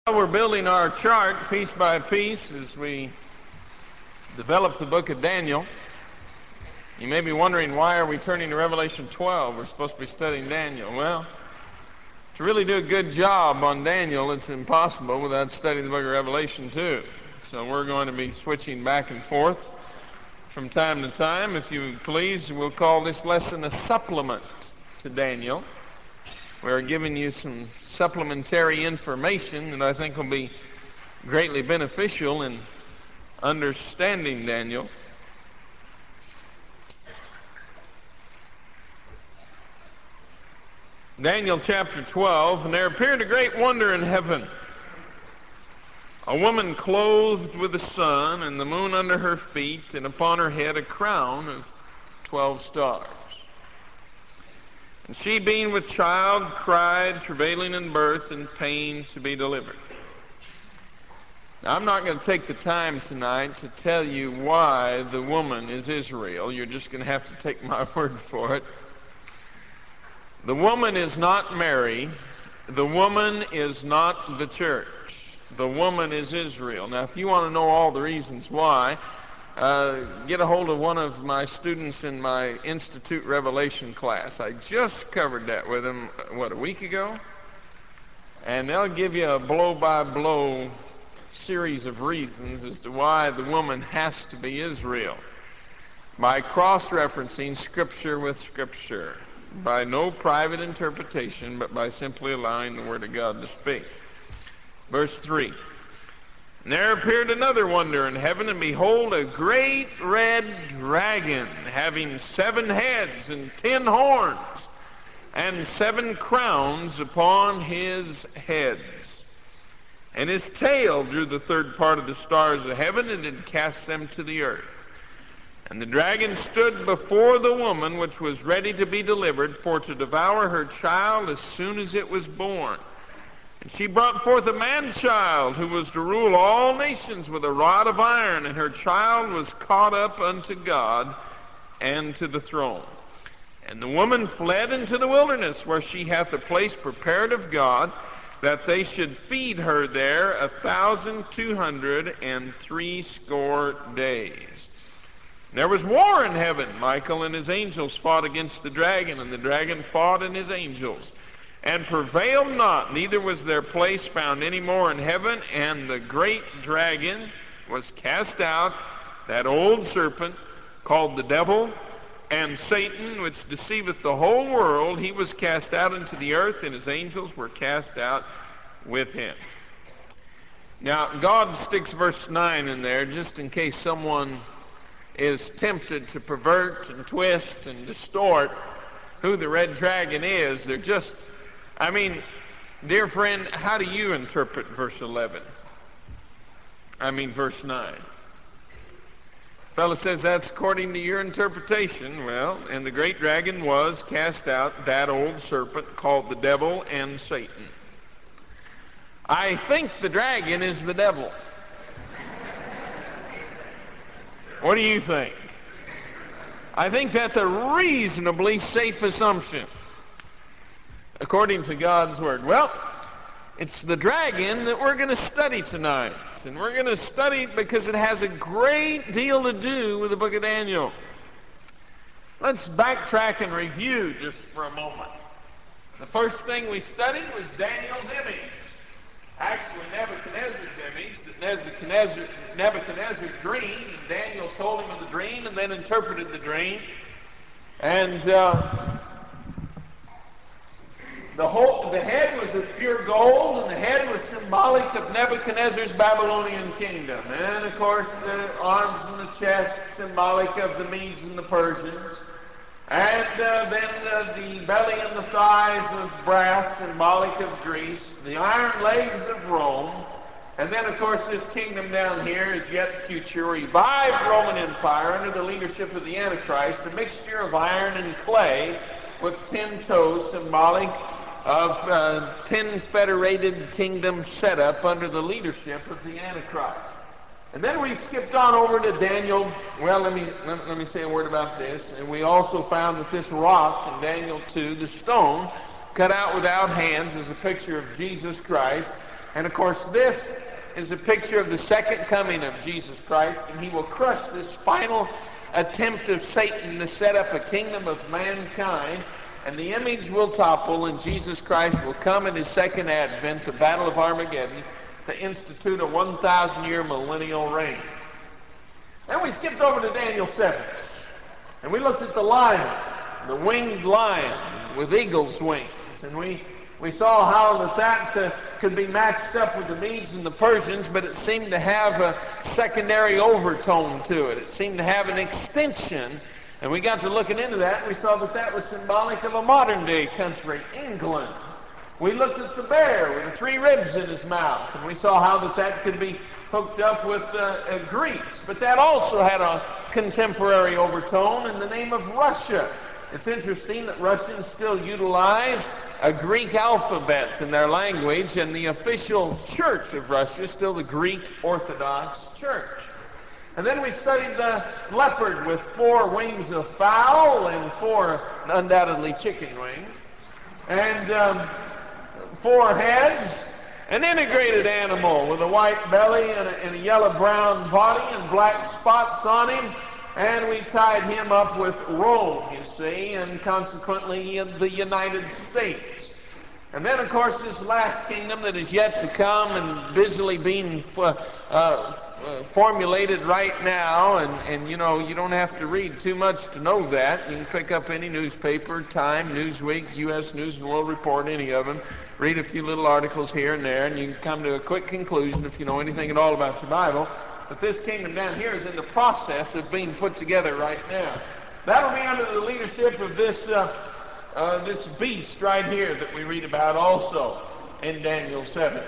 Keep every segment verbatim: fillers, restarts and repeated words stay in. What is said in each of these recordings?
We're building our chart piece by piece as we develop the book of Daniel. You may be wondering, why are we turning to Revelation twelve? We're supposed to be studying Daniel. Well, to really do a good job on Daniel, it's impossible without studying the book of Revelation too. So we're going to be switching back and forth from time to time. If you please, we'll call this lesson a supplement to Daniel. We're giving you some supplementary information that I think will be greatly beneficial in understanding Daniel. Daniel chapter twelve, and there appeared a great wonder in heaven. A woman clothed with the sun, and the moon under her feet, and upon her head a crown of twelve stars. And she, being with child, cried, travailing in birth and pain to be delivered. Now, I'm not going to take the time tonight to tell you why the woman is Israel. You're just going to have to take my word for it. The woman is not Mary. The woman is not the church. The woman is Israel. Now, if you want to know all the reasons why, Uh, get a hold of one of my students in my Institute Revelation class. I just covered that with them, what, a week ago? And they'll give you a blow-by-blow series of reasons as to why the woman has to be Israel, by cross-referencing Scripture with Scripture, by no private interpretation, but by simply allowing the Word of God to speak. Verse three. And there appeared another wonder in heaven, and behold, a great red dragon, having seven heads and ten horns, and seven crowns upon his heads. And his tail drew the third part of the stars of heaven, and did cast them to the earth. And the dragon stood before the woman, which was ready to be delivered, for to devour her child as soon as it was born. And she brought forth a man-child, who was to rule all nations with a rod of iron, and her child was caught up unto God and to the throne. And the woman fled into the wilderness, where she hath a place prepared of God, that they should feed her there a thousand two hundred and threescore days. And there was war in heaven. Michael and his angels fought against the dragon, and the dragon fought and his angels, and prevailed not, neither was their place found any more in heaven. And the great dragon was cast out, that old serpent, called the devil and Satan, which deceiveth the whole world. He was cast out into the earth, and his angels were cast out with him. Now, God sticks verse nine in there, just in case someone is tempted to pervert and twist and distort who the red dragon is. They're just I mean, dear friend, how do you interpret verse eleven? I mean, verse nine. Fellow says that's according to your interpretation. Well, and the great dragon was cast out, that old serpent called the devil and Satan. I think the dragon is the devil. What do you think? I think that's a reasonably safe assumption, according to God's Word. Well, it's the dragon that we're going to study tonight. And we're going to study it because it has a great deal to do with the book of Daniel. Let's backtrack and review just for a moment. The first thing we studied was Daniel's image. Actually, Nebuchadnezzar's image that Nebuchadnezzar, Nebuchadnezzar dreamed, and Daniel told him of the dream and then interpreted the dream. And uh, The whole, the head was of pure gold, and the head was symbolic of Nebuchadnezzar's Babylonian kingdom. And, of course, the arms and the chest, symbolic of the Medes and the Persians. And uh, then uh, the belly and the thighs of brass, symbolic of Greece. The iron legs of Rome. And then, of course, this kingdom down here is yet future, revived Roman Empire under the leadership of the Antichrist, a mixture of iron and clay with ten toes, symbolic of uh, ten federated kingdom setup under the leadership of the Antichrist. And then we skipped on over to Daniel. Well, let me let, let me say a word about this. And we also found that this rock in Daniel two, the stone cut out without hands, is a picture of Jesus Christ. And of course, this is a picture of the second coming of Jesus Christ, and he will crush this final attempt of Satan to set up a kingdom of mankind, and the image will topple, and Jesus Christ will come in his second advent, the Battle of Armageddon, to institute a one thousand year millennial reign. Then we skipped over to Daniel seven, and we looked at the lion, the winged lion with eagle's wings, and we We saw how that that uh, could be matched up with the Medes and the Persians, but it seemed to have a secondary overtone to it. It seemed to have an extension, and we got to looking into that, and we saw that that was symbolic of a modern-day country, England. We looked at the bear with the three ribs in his mouth, and we saw how that that could be hooked up with uh, uh, Greece, but that also had a contemporary overtone in the name of Russia. It's interesting that Russians still utilize a Greek alphabet in their language, and the official church of Russia is still the Greek Orthodox Church. And then we studied the leopard with four wings of fowl and four undoubtedly chicken wings, and um, four heads, an integrated animal with a white belly and a, and a yellow-brown body and black spots on him. And we tied him up with Rome, you see, and consequently the United States. And then, of course, this last kingdom that is yet to come and busily being uh, uh, formulated right now, and, and, you know, you don't have to read too much to know that. You can pick up any newspaper, Time, Newsweek, U S News and World Report, any of them, read a few little articles here and there, and you can come to a quick conclusion if you know anything at all about your Bible. But this kingdom down here is in the process of being put together right now. That'll be under the leadership of this uh, uh, this beast right here that we read about also in Daniel seven.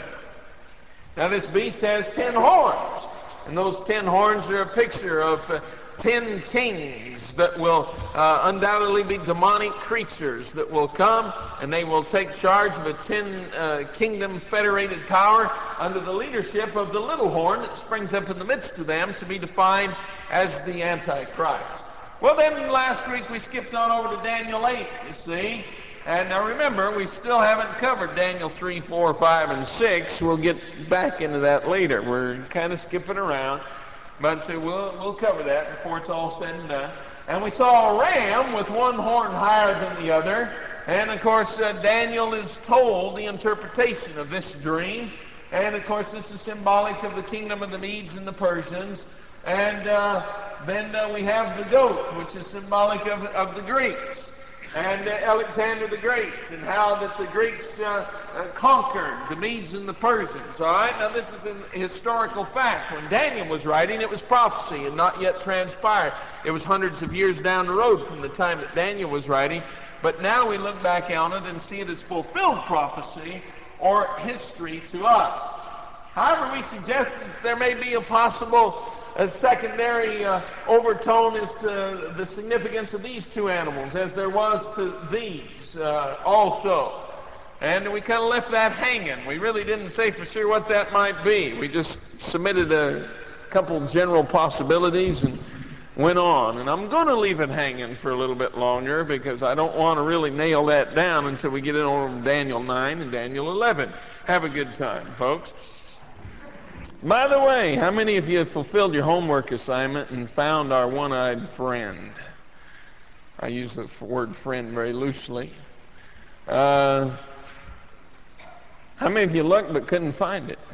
Now this beast has ten horns, and those ten horns are a picture of uh, ten kings that will uh, undoubtedly be demonic creatures that will come, and they will take charge of a ten uh, kingdom federated power under the leadership of the little horn that springs up in the midst of them, to be defined as the Antichrist. Well, then last week we skipped on over to Daniel eight, you see. And now remember, we still haven't covered Daniel three, four, five, and six. We'll get back into that later. We're kind of skipping around, but uh, we'll, we'll cover that before it's all said and done. And we saw a ram with one horn higher than the other. And of course, uh, Daniel is told the interpretation of this dream. And of course, this is symbolic of the kingdom of the Medes and the Persians. And uh, then uh, we have the goat, which is symbolic of, of the Greeks. And uh, Alexander the Great, and how that the Greeks uh, uh, conquered the Medes and the Persians. All right, now this is a historical fact. When Daniel was writing, it was prophecy and not yet transpired. It was hundreds of years down the road from the time that Daniel was writing. But now we look back on it and see it as fulfilled prophecy or history to us. However, we suggest that there may be a possible a secondary uh, overtone as to the significance of these two animals, as there was to these uh, also. And we kind of left that hanging. We really didn't say for sure what that might be. We just submitted a couple general possibilities and went on. And I'm going to leave it hanging for a little bit longer, because I don't want to really nail that down until we get in on Daniel nine and Daniel eleven. Have a good time, folks. By the way, how many of you have fulfilled your homework assignment and found our one-eyed friend? I use the word friend very loosely. Uh, how many of you looked but couldn't find it?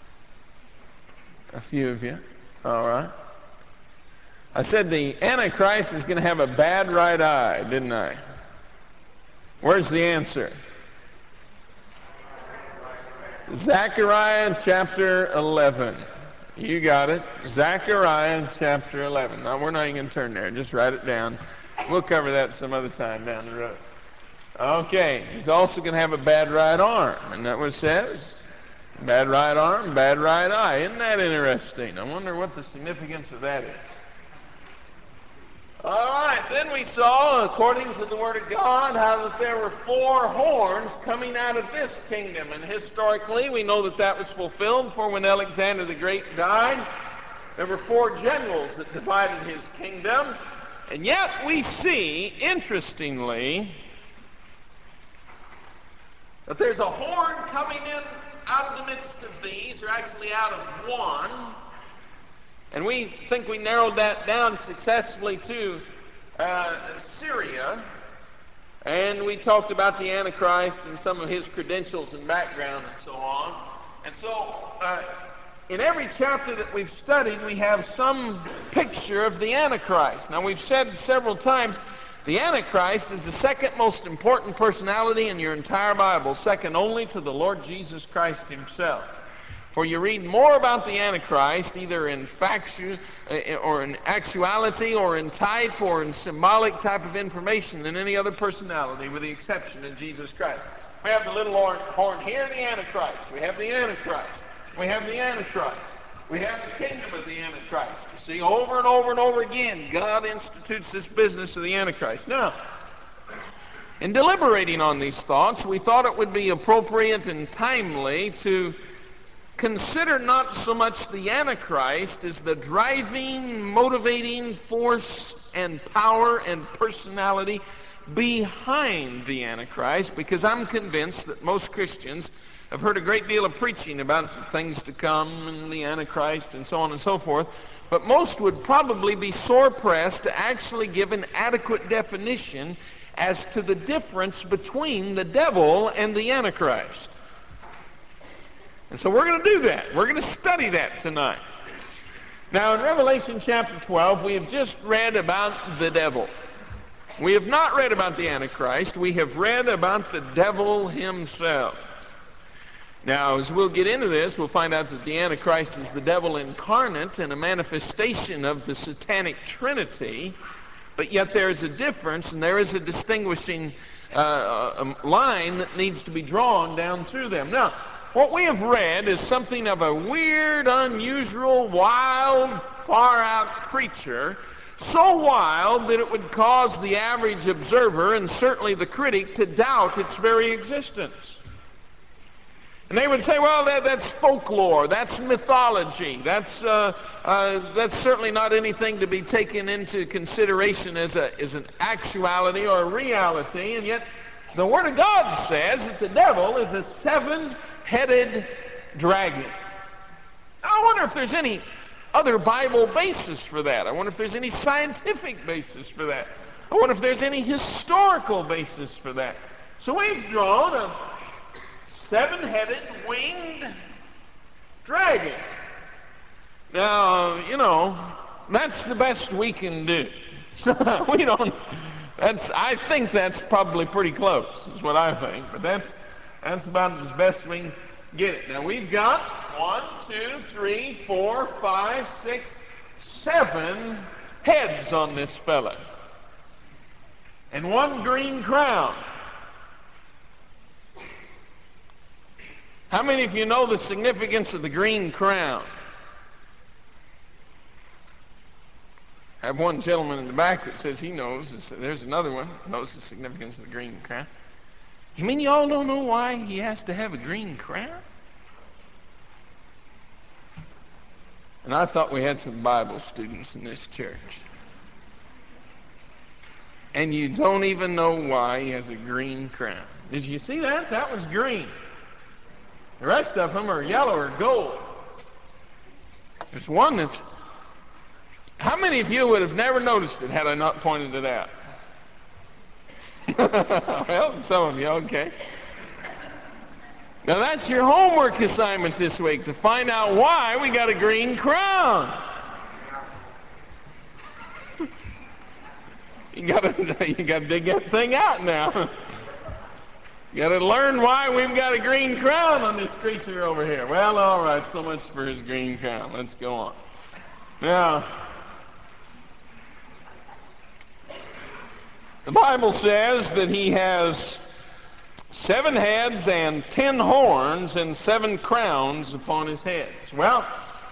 A few of you. All right. I said the Antichrist is going to have a bad right eye, didn't I? Where's the answer? Zechariah chapter eleven. You got it. Zechariah chapter eleven. Now, we're not even going to turn there. Just write it down. We'll cover that some other time down the road. Okay. He's also going to have a bad right arm. Isn't that what it says? Bad right arm, bad right eye. Isn't that interesting? I wonder what the significance of that is. All right, then we saw, according to the Word of God, how that there were four horns coming out of this kingdom. And historically, we know that that was fulfilled, for when Alexander the Great died, there were four generals that divided his kingdom. And yet we see, interestingly, that there's a horn coming in out of the midst of these, or actually out of one, and we think we narrowed that down successfully to uh, Syria, and we talked about the Antichrist and some of his credentials and background and so on. And so, uh, in every chapter that we've studied, we have some picture of the Antichrist. Now, we've said several times, the Antichrist is the second most important personality in your entire Bible, second only to the Lord Jesus Christ himself. For you read more about the Antichrist, either in factu, uh, or in actuality, or in type, or in symbolic type of information than any other personality, with the exception of Jesus Christ. We have the little horn here, the Antichrist. We have the Antichrist. We have the Antichrist. We have the kingdom of the Antichrist. You see, over and over and over again, God institutes this business of the Antichrist. Now, in deliberating on these thoughts, we thought it would be appropriate and timely to consider not so much the Antichrist as the driving, motivating force and power and personality behind the Antichrist, because I'm convinced that most Christians have heard a great deal of preaching about things to come and the Antichrist and so on and so forth, but most would probably be sore pressed to actually give an adequate definition as to the difference between the devil and the Antichrist. And so we're going to do that. We're going to study that tonight. Now, in Revelation chapter twelve, we have just read about the devil. We have not read about the Antichrist. We have read about the devil himself. Now, as we'll get into this, we'll find out that the Antichrist is the devil incarnate and a manifestation of the satanic trinity, but yet there is a difference and there is a distinguishing uh, line that needs to be drawn down through them. Now, what we have read is something of a weird, unusual, wild, far-out creature, so wild that it would cause the average observer and certainly the critic to doubt its very existence. And they would say, well, that, that's folklore, that's mythology, that's, uh, uh, that's certainly not anything to be taken into consideration as, a, as an actuality or a reality, and yet the Word of God says that the devil is a seven-headed dragon. Now, I wonder if there's any other Bible basis for that. I wonder if there's any scientific basis for that. I wonder if there's any historical basis for that. So we've drawn a seven-headed winged dragon. Now, you know, that's the best we can do. we don't, that's, I think that's probably pretty close, is what I think, but that's, that's about as best we can get it. Now, we've got one, two, three, four, five, six, seven heads on this fella, and one green crown. How many of you know the significance of the green crown? I have one gentleman in the back that says he knows. There's another one that knows the significance of the green crown. You mean you all don't know why he has to have a green crown? And I thought we had some Bible students in this church. And you don't even know why he has a green crown. Did you see that? That was green. The rest of them are yellow or gold. There's one that's... How many of you would have never noticed it had I not pointed it out? Well, some of you, okay. Now that's your homework assignment this week, to find out why we got a green crown. You gotta, you gotta dig that thing out now. You gotta learn why we've got a green crown on this creature over here. Well, all right, so much for his green crown. Let's go on. Now, the Bible says that he has seven heads and ten horns and seven crowns upon his heads. Well,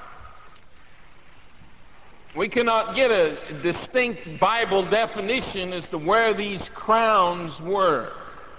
we cannot get a distinct Bible definition as to where these crowns were.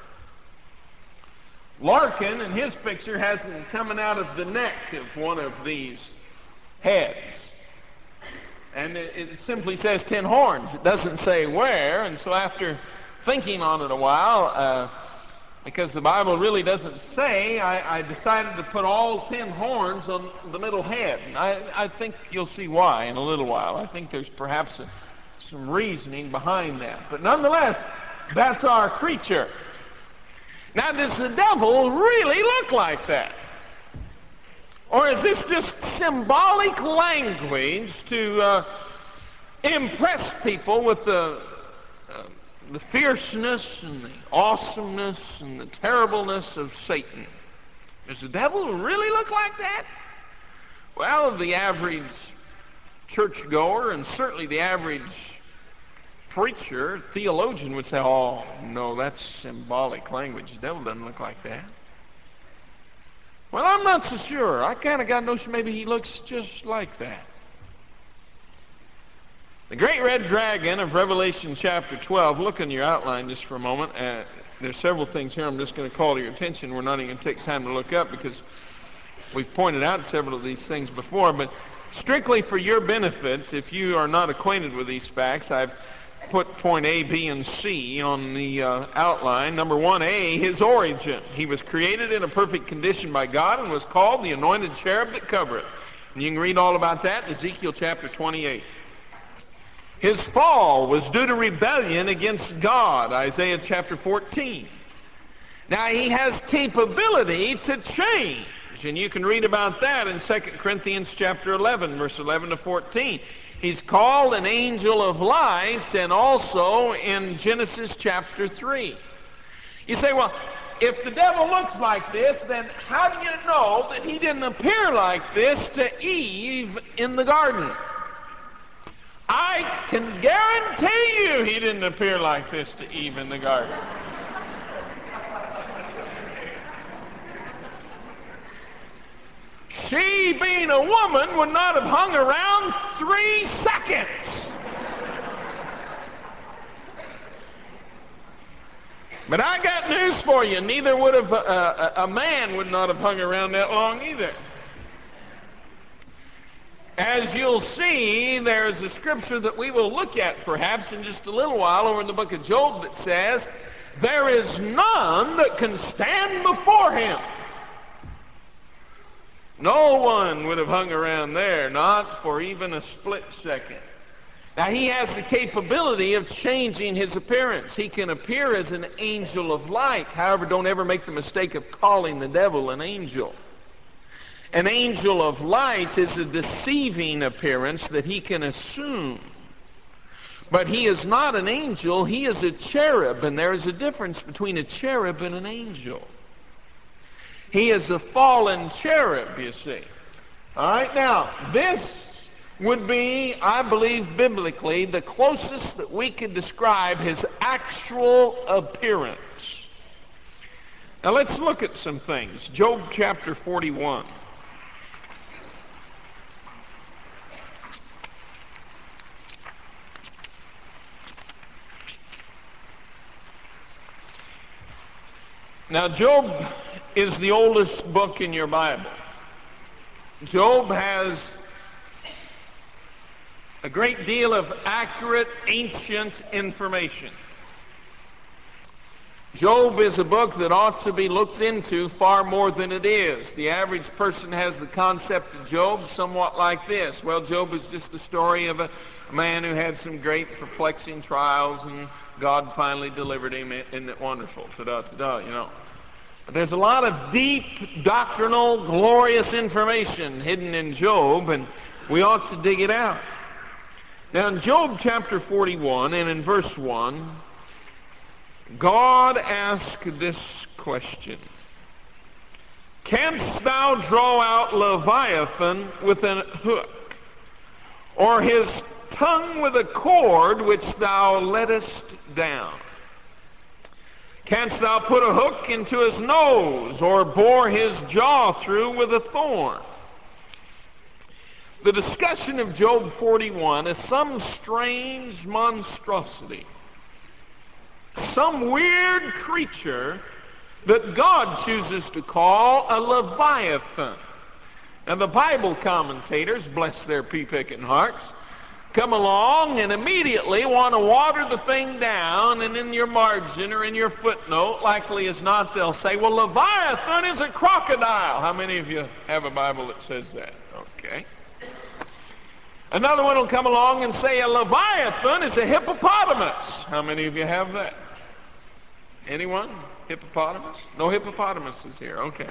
Larkin, in his picture, has them coming out of the neck of one of these heads. And it, it simply says ten horns. It doesn't say where, and so after thinking on it a while, uh, Because the Bible really doesn't say. I, I decided to put all ten horns on the middle head. And I, I think you'll see why in a little while. I think there's perhaps a, some reasoning behind that. But nonetheless, that's our creature. Now, does the devil really look like that? Or is this just symbolic language to uh, impress people with the, uh, the fierceness and the awesomeness and the terribleness of Satan? Does the devil really look like that? Well, the average churchgoer and certainly the average preacher, theologian would say, oh, no, that's symbolic language. The devil doesn't look like that. Well, I'm not so sure. I kind of got a notion maybe he looks just like that. The great red dragon of Revelation chapter twelve, look in your outline just for a moment. Uh, there's several things here I'm just going to call to your attention. We're not even going to take time to look up because we've pointed out several of these things before. But strictly for your benefit, if you are not acquainted with these facts, I've put point A, B, and C on the uh, outline. Number one, A, his origin. He was created in a perfect condition by God and was called the anointed cherub that covereth. And you can read all about that in Ezekiel chapter twenty-eight. His fall was due to rebellion against God, Isaiah chapter fourteen. Now, he has capability to change, and you can read about that in Second Corinthians chapter eleven, verse eleven to fourteen. He's called an angel of light, and also in Genesis chapter three. You say, well, if the devil looks like this, then how do you know that he didn't appear like this to Eve in the garden? I can guarantee you he didn't appear like this to Eve in the garden. She, being a woman, would not have hung around three seconds. But I got news for you. Neither would have, uh, a man would not have hung around that long either. As you'll see, there's a scripture that we will look at perhaps in just a little while over in the book of Job that says, there is none that can stand before him. No one would have hung around there, not for even a split second. Now, he has the capability of changing his appearance. He can appear as an angel of light. However, don't ever make the mistake of calling the devil an angel. An angel of light is a deceiving appearance that he can assume. But he is not an angel, he is a cherub, and there is a difference between a cherub and an angel. He is a fallen cherub, you see. All right, now, this would be, I believe, biblically, the closest that we could describe his actual appearance. Now, let's look at some things. Job chapter forty-one. Now, Job is the oldest book in your Bible. Job has a great deal of accurate, ancient information. Job is a book that ought to be looked into far more than it is. The average person has the concept of Job somewhat like this. Well, Job is just the story of a man who had some great perplexing trials, and God finally delivered him. Isn't it wonderful? Ta-da, ta-da, you know. But there's a lot of deep, doctrinal, glorious information hidden in Job, and we ought to dig it out. Now, in Job chapter forty-one and in verse one, God asked this question: canst thou draw out Leviathan with an hook, or his tongue with a cord which thou lettest down? Canst thou put a hook into his nose, or bore his jaw through with a thorn? The discussion of Job forty-one is some strange monstrosity, some weird creature that God chooses to call a Leviathan. And the Bible commentators, bless their pea-picking hearts, come along and immediately want to water the thing down, and in your margin or in your footnote, likely as not, they'll say, well, Leviathan is a crocodile. How many of you have a Bible that says that? Okay. Another one will come along and say a Leviathan is a hippopotamus. How many of you have that? Anyone? Hippopotamus? No hippopotamuses here. Okay.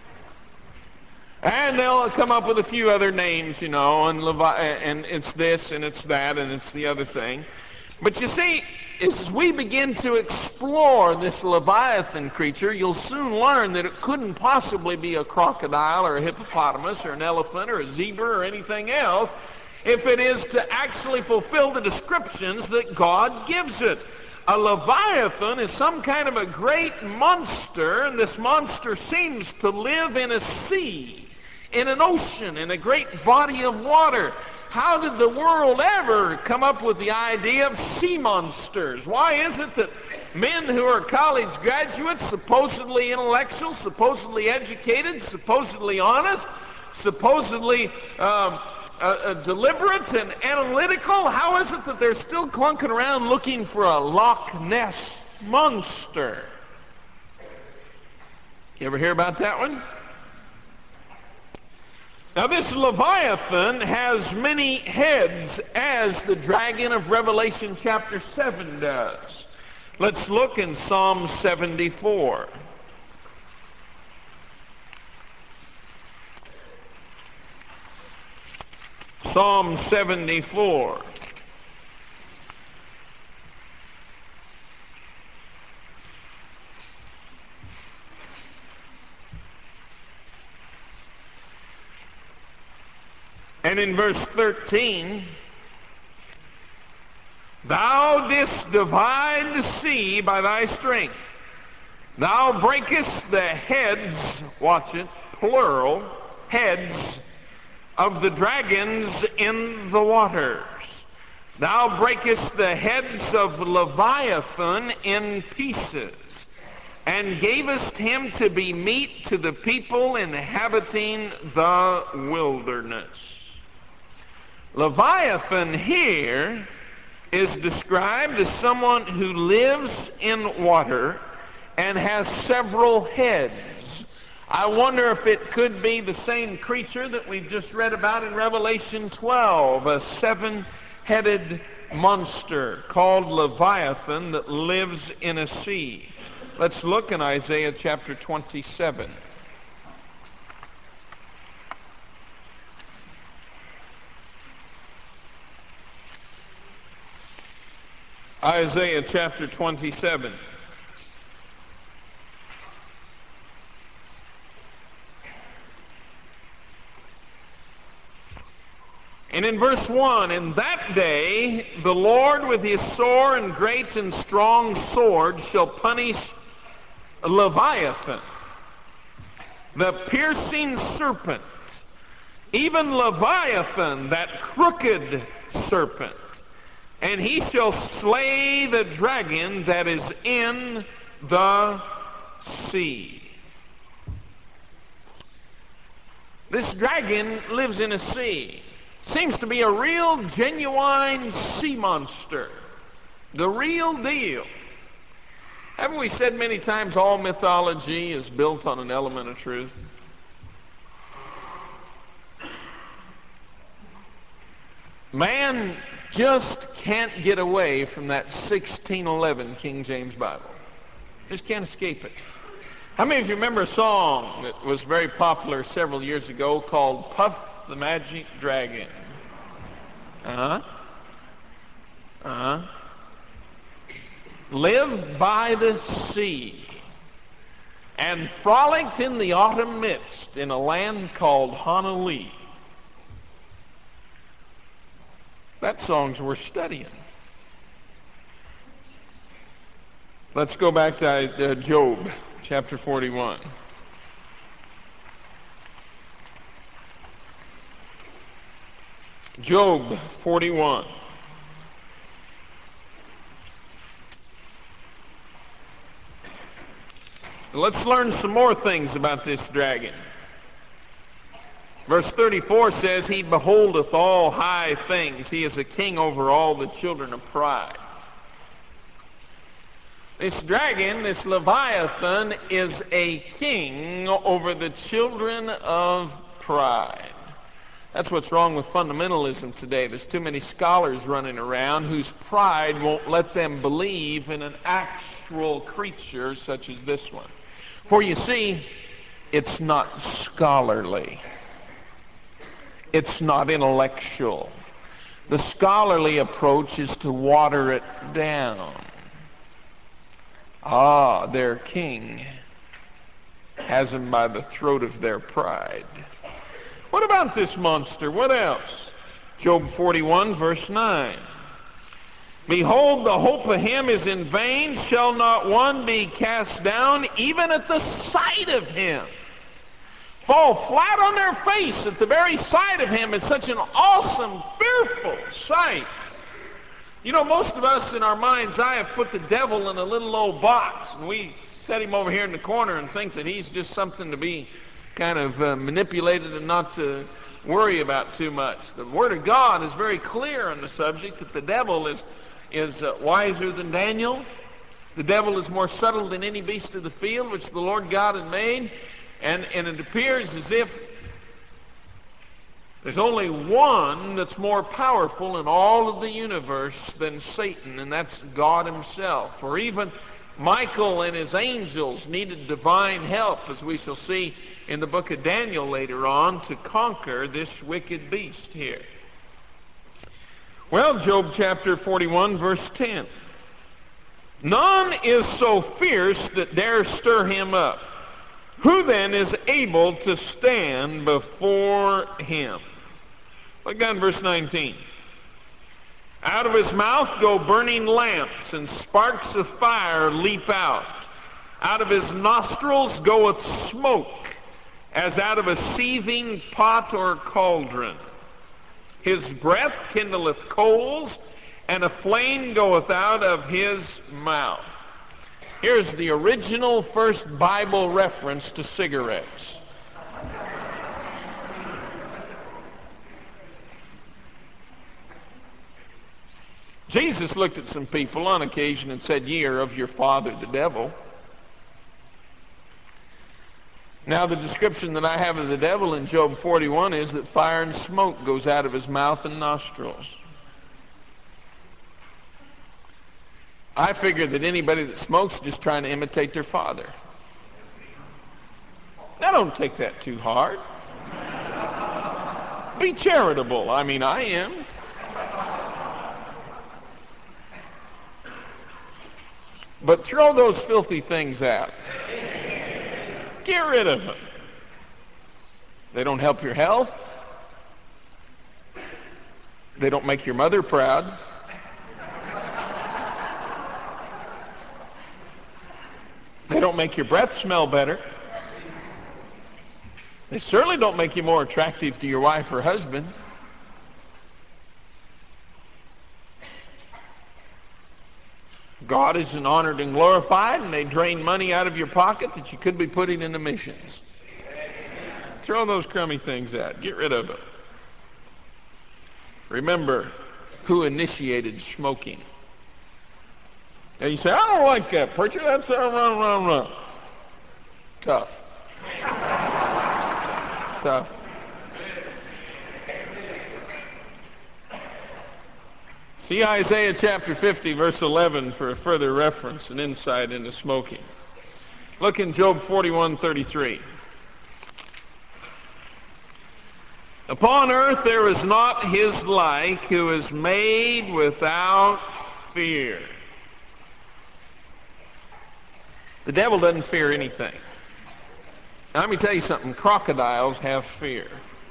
And they'll come up with a few other names, you know, and, Levi- and it's this and it's that and it's the other thing. But you see, as we begin to explore this Leviathan creature, you'll soon learn that it couldn't possibly be a crocodile or a hippopotamus or an elephant or a zebra or anything else if it is to actually fulfill the descriptions that God gives it. A Leviathan is some kind of a great monster, and this monster seems to live in a sea, in an ocean, in a great body of water. How did the world ever come up with the idea of sea monsters? Why is it that men who are college graduates, supposedly intellectual, supposedly educated, supposedly honest, supposedly um, uh, uh, deliberate and analytical, how is it that they're still clunking around looking for a Loch Ness monster? You ever hear about that one? Now, this Leviathan has many heads, as the dragon of Revelation chapter seven does. Let's look in Psalm seventy-four. Psalm seventy-four. And in verse thirteen, thou didst divide the sea by thy strength. Thou breakest the heads, watch it, plural, heads of the dragons in the waters. Thou breakest the heads of Leviathan in pieces, and gavest him to be meat to the people inhabiting the wilderness. Leviathan here is described as someone who lives in water and has several heads. I wonder if it could be the same creature that we've just read about in Revelation twelve, a seven-headed monster called Leviathan that lives in a sea. Let's look in Isaiah chapter twenty-seven. Isaiah chapter twenty-seven. And in verse one, in that day the Lord with his sore and great and strong sword shall punish Leviathan, the piercing serpent, even Leviathan, that crooked serpent. And he shall slay the dragon that is in the sea. This dragon lives in a sea. Seems to be a real, genuine sea monster. The real deal. Haven't we said many times all mythology is built on an element of truth? Man just can't get away from that sixteen eleven King James Bible. Just can't escape it. How many of you remember a song that was very popular several years ago called Puff the Magic Dragon? Uh-huh. Uh-huh. Lived by the sea and frolicked in the autumn mist in a land called Honolulu. That song's worth studying. Let's go back to uh, Job, chapter forty-one. Job forty-one. Let's learn some more things about this dragon. Verse thirty-four says, he beholdeth all high things. He is a king over all the children of pride. This dragon, this Leviathan, is a king over the children of pride. That's what's wrong with fundamentalism today. There's too many scholars running around whose pride won't let them believe in an actual creature such as this one. For you see, it's not scholarly. It's not intellectual. The scholarly approach is to water it down. Ah, their king has them by the throat of their pride. What about this monster? What else? Job forty-one, verse nine. Behold, the hope of him is in vain. Shall not one be cast down, even at the sight of him? Fall flat on their face at the very sight of him. It's such an awesome, fearful sight. You know, most of us in our mind's eye have put the devil in a little old box, and we set him over here in the corner and think that he's just something to be kind of uh, manipulated and not to worry about too much. The Word of God is very clear on the subject that the devil is, is uh, wiser than Daniel. The devil is more subtle than any beast of the field which the Lord God had made. And, and it appears as if there's only one that's more powerful in all of the universe than Satan, and that's God himself. For even Michael and his angels needed divine help, as we shall see in the book of Daniel later on, to conquer this wicked beast here. Well, Job chapter forty-one, verse ten. None is so fierce that dare stir him up. Who then is able to stand before him? Look down verse nineteen. Out of his mouth go burning lamps, and sparks of fire leap out. Out of his nostrils goeth smoke, as out of a seething pot or cauldron. His breath kindleth coals, and a flame goeth out of his mouth. Here's the original first Bible reference to cigarettes. Jesus looked at some people on occasion and said, "Ye are of your father the devil." Now the description that I have of the devil in Job forty-one is that fire and smoke goes out of his mouth and nostrils. I figure that anybody that smokes is just trying to imitate their father. Now don't take that too hard. Be charitable. I mean, I am. But throw those filthy things out. Get rid of them. They don't help your health. They don't make your mother proud. They don't make your breath smell better. They certainly don't make you more attractive to your wife or husband. God isn't honored and glorified, and they drain money out of your pocket that you could be putting into missions. Throw those crummy things out. Get rid of them. Remember who initiated smoking. Now you say, "I don't like that, preacher. That's uh, run, run, run." Tough. Tough. See Isaiah chapter fifty, verse eleven for a further reference and insight into smoking. Look in Job forty-one, thirty-three. Upon earth there is not his like, who is made without fear. The devil doesn't fear anything. Now, let me tell you something. Crocodiles have fear.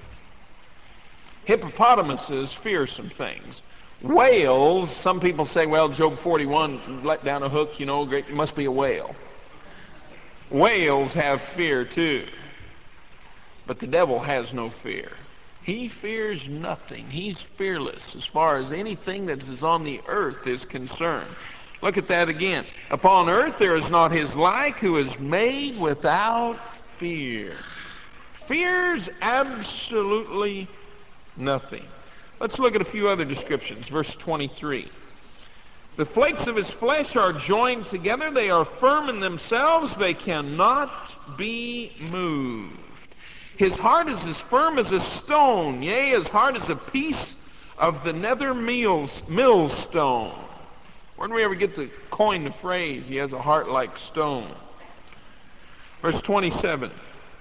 Hippopotamuses fear some things. Whales, some people say, well, Job forty-one let down a hook, you know, great, it must be a whale. Whales have fear too. But the devil has no fear. He fears nothing. He's fearless as far as anything that is on the earth is concerned. Look at that again. Upon earth there is not his like, who is made without fear. fears absolutely nothing. Let's look at a few other descriptions. Verse twenty-three. The flakes of his flesh are joined together. They are firm in themselves. They cannot be moved. His heart is as firm as a stone, yea, as hard as a piece of the nether mills, millstone. Where did we ever get to coin the phrase, he has a heart like stone? Verse twenty-seven.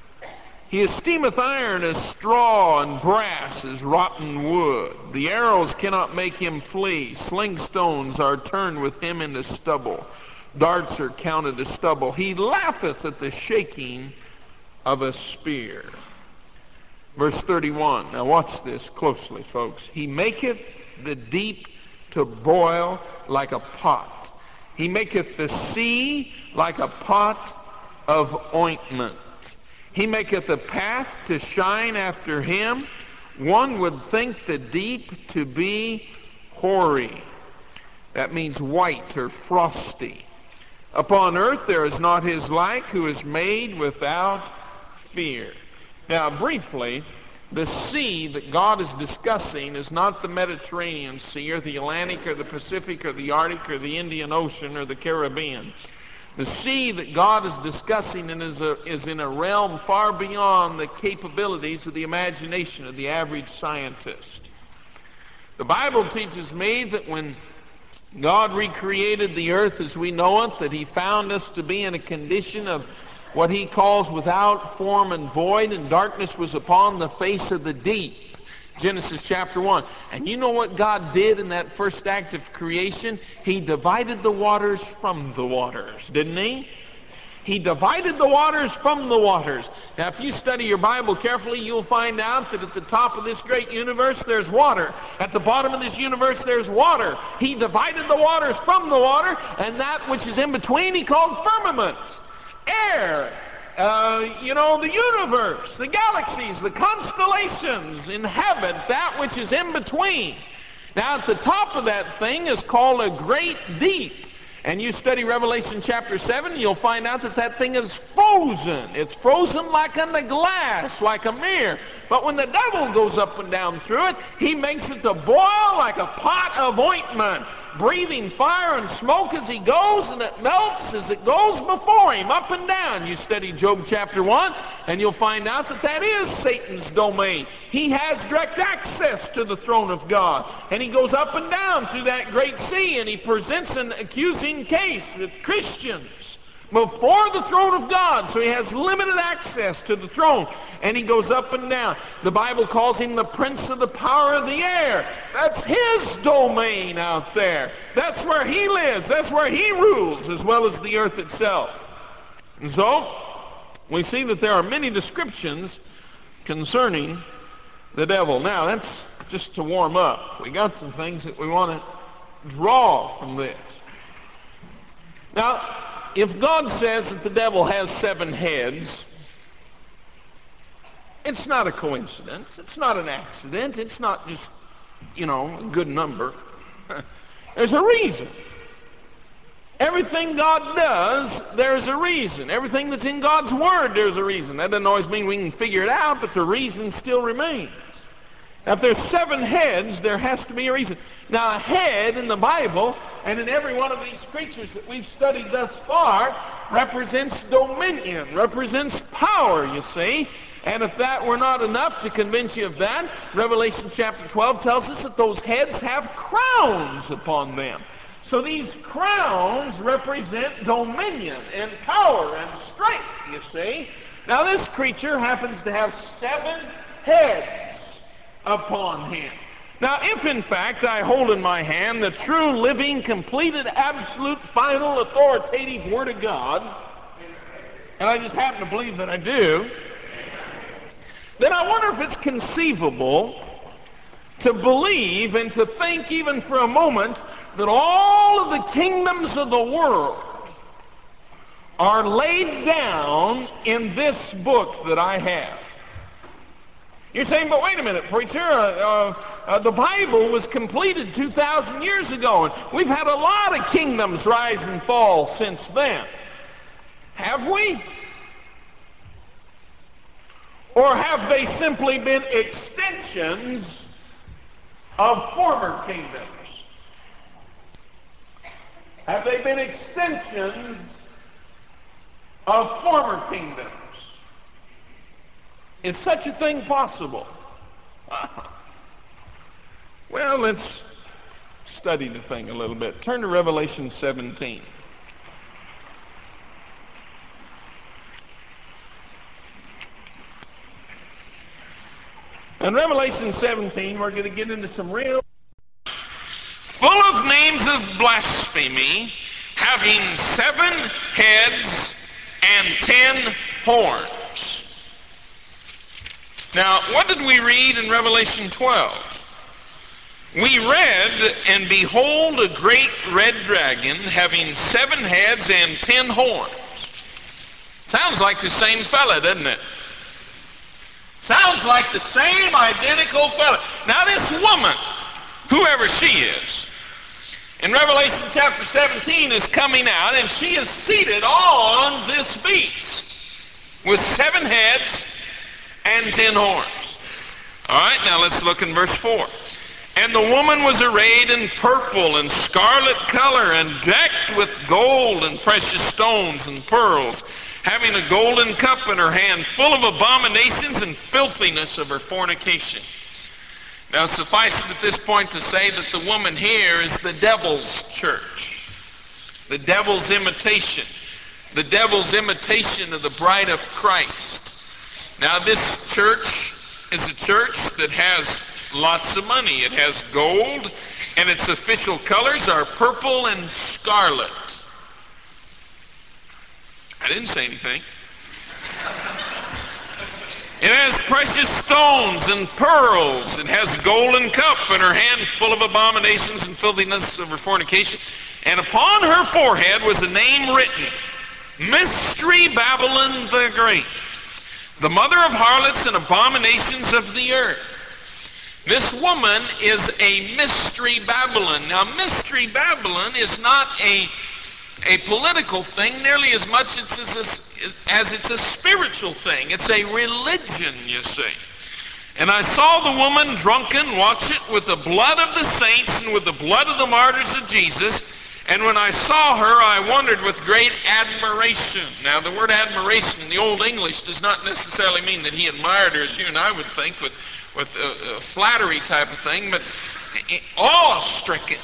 He esteemeth iron as straw, and brass as rotten wood. The arrows cannot make him flee. Sling stones are turned with him into stubble. Darts are counted as stubble. He laugheth at the shaking of a spear. Verse thirty-one. Now watch this closely, folks. He maketh the deep to boil like a pot. He maketh the sea like a pot of ointment. He maketh a path to shine after him. One would think the deep to be hoary. That means white or frosty. Upon earth there is not his like, who is made without fear. Now, briefly, the sea that God is discussing is not the Mediterranean Sea or the Atlantic or the Pacific or the Arctic or the Indian Ocean or the Caribbean. The sea that God is discussing is, a, is in a realm far beyond the capabilities of the imagination of the average scientist. The Bible teaches me that when God recreated the earth as we know it, that he found us to be in a condition of what he calls without form and void, and darkness was upon the face of the deep. Genesis chapter one. And you know what God did in that first act of creation? He divided the waters from the waters, didn't he? He divided the waters from the waters. Now, if you study your Bible carefully, you'll find out that at the top of this great universe, there's water. At the bottom of this universe, there's water. He divided the waters from the water, and that which is in between, he called firmament, air. Uh, you know, the universe, the galaxies, the constellations inhabit that which is in between. Now, at the top of that thing is called a great deep. And you study Revelation chapter seven, you'll find out that that thing is frozen. It's frozen like in the glass, like a mirror. But when the devil goes up and down through it, he makes it to boil like a pot of ointment, breathing fire and smoke as he goes, and it melts as it goes before him, up and down. You study Job chapter one, and you'll find out that that is Satan's domain. He has direct access to the throne of God, and he goes up and down through that great sea, and he presents an accusing case of Christians before the throne of God. So he has limited access to the throne, and he goes up and down. The Bible calls him the prince of the power of the air. That's his domain out there. That's where he lives. That's where he rules, as well as the earth itself. And so we see that there are many descriptions concerning the devil. Now, that's just to warm up. We got some things that we want to draw from this. Now, if God says that the devil has seven heads, it's not a coincidence. It's not an accident. It's not just, you know, a good number. There's a reason. Everything God does, there's a reason. Everything that's in God's Word, there's a reason. That doesn't always mean we can figure it out, but the reason still remains. Now, if there's seven heads, there has to be a reason. Now, a head in the Bible and in every one of these creatures that we've studied thus far represents dominion, represents power, you see. And if that were not enough to convince you of that, Revelation chapter twelve tells us that those heads have crowns upon them. So these crowns represent dominion and power and strength, you see. Now, this creature happens to have seven heads upon him. Now, if in fact I hold in my hand the true, living, completed, absolute, final, authoritative Word of God, and I just happen to believe that I do, then I wonder if it's conceivable to believe and to think even for a moment that all of the kingdoms of the world are laid down in this book that I have. You're saying, but wait a minute, preacher, uh, uh, uh, the Bible was completed two thousand years ago, and we've had a lot of kingdoms rise and fall since then. Have we? Or have they simply been extensions of former kingdoms? Have they been extensions of former kingdoms? Is such a thing possible? Well, let's study the thing a little bit. Turn to Revelation seventeen. In Revelation seventeen, we're going to get into some real full of names of blasphemy, having seven heads and ten horns. Now, what did we read in Revelation twelve? We read, and behold, a great red dragon having seven heads and ten horns. Sounds like the same fella, doesn't it? Sounds like the same identical fella. Now this woman, whoever she is, in Revelation chapter seventeen is coming out, and she is seated on this beast with seven heads and ten horns. All right, now let's look in verse four. And the woman was arrayed in purple and scarlet color, and decked with gold and precious stones and pearls, having a golden cup in her hand, full of abominations and filthiness of her fornication. Now suffice it at this point to say that the woman here is the devil's church, the devil's imitation, the devil's imitation of the bride of Christ. Now this church is a church that has lots of money. It has gold, and its official colors are purple and scarlet. I didn't say anything. It has precious stones and pearls. It has golden cup in her hand, full of abominations and filthiness of her fornication. And upon her forehead was a name written, Mystery Babylon the Great, the mother of harlots and abominations of the earth. This woman is a mystery Babylon. Now, mystery Babylon is not a, a political thing nearly as much as it's, a, as it's a spiritual thing. It's a religion, you see. And I saw the woman drunken, watch it, with the blood of the saints and with the blood of the martyrs of Jesus. And when I saw her, I wondered with great admiration. Now, the word admiration in the Old English does not necessarily mean that he admired her, as you and I would think, with with a, a flattery type of thing, but awe-stricken.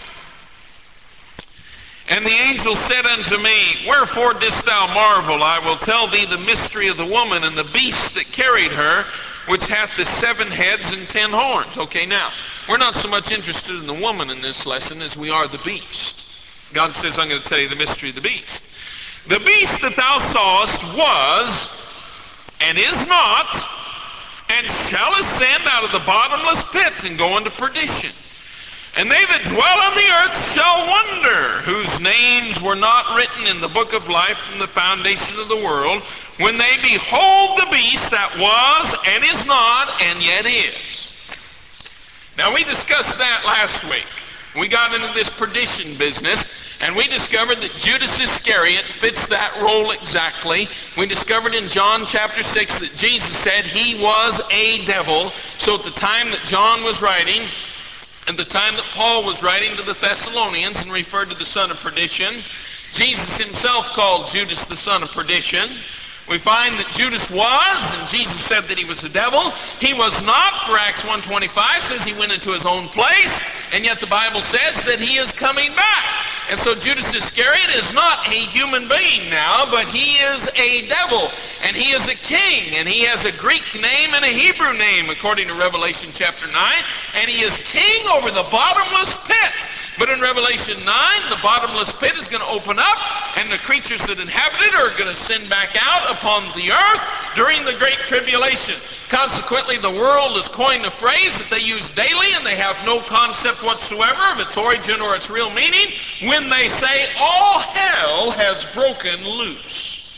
And the angel said unto me, Wherefore didst thou marvel? I will tell thee the mystery of the woman and the beast that carried her, which hath the seven heads and ten horns. Okay, now, we're not so much interested in the woman in this lesson as we are the beast. God says, I'm going to tell you the mystery of the beast. The beast that thou sawest was, and is not, and shall ascend out of the bottomless pit and go into perdition. And they that dwell on the earth shall wonder, whose names were not written in the book of life from the foundation of the world, when they behold the beast that was, and is not, and yet is. Now we discussed that last week. We got into this perdition business, and we discovered that Judas Iscariot fits that role exactly. We discovered in John chapter six that Jesus said he was a devil. So at the time that John was writing, at the time that Paul was writing to the Thessalonians and referred to the son of perdition, Jesus himself called Judas the son of perdition. We find that Judas was, and Jesus said that he was a devil. He was not, for Acts one twenty-five says he went into his own place, and yet the Bible says that he is coming back. And so Judas Iscariot is not a human being now, but he is a devil, and he is a king, and he has a Greek name and a Hebrew name, according to Revelation chapter nine, and he is king over the bottomless pit. But in Revelation nine, the bottomless pit is going to open up, and the creatures that inhabit it are going to send back out upon the earth during the Great Tribulation. Consequently, the world has coined a phrase that they use daily, and they have no concept whatsoever of its origin or its real meaning, when they say, all hell has broken loose.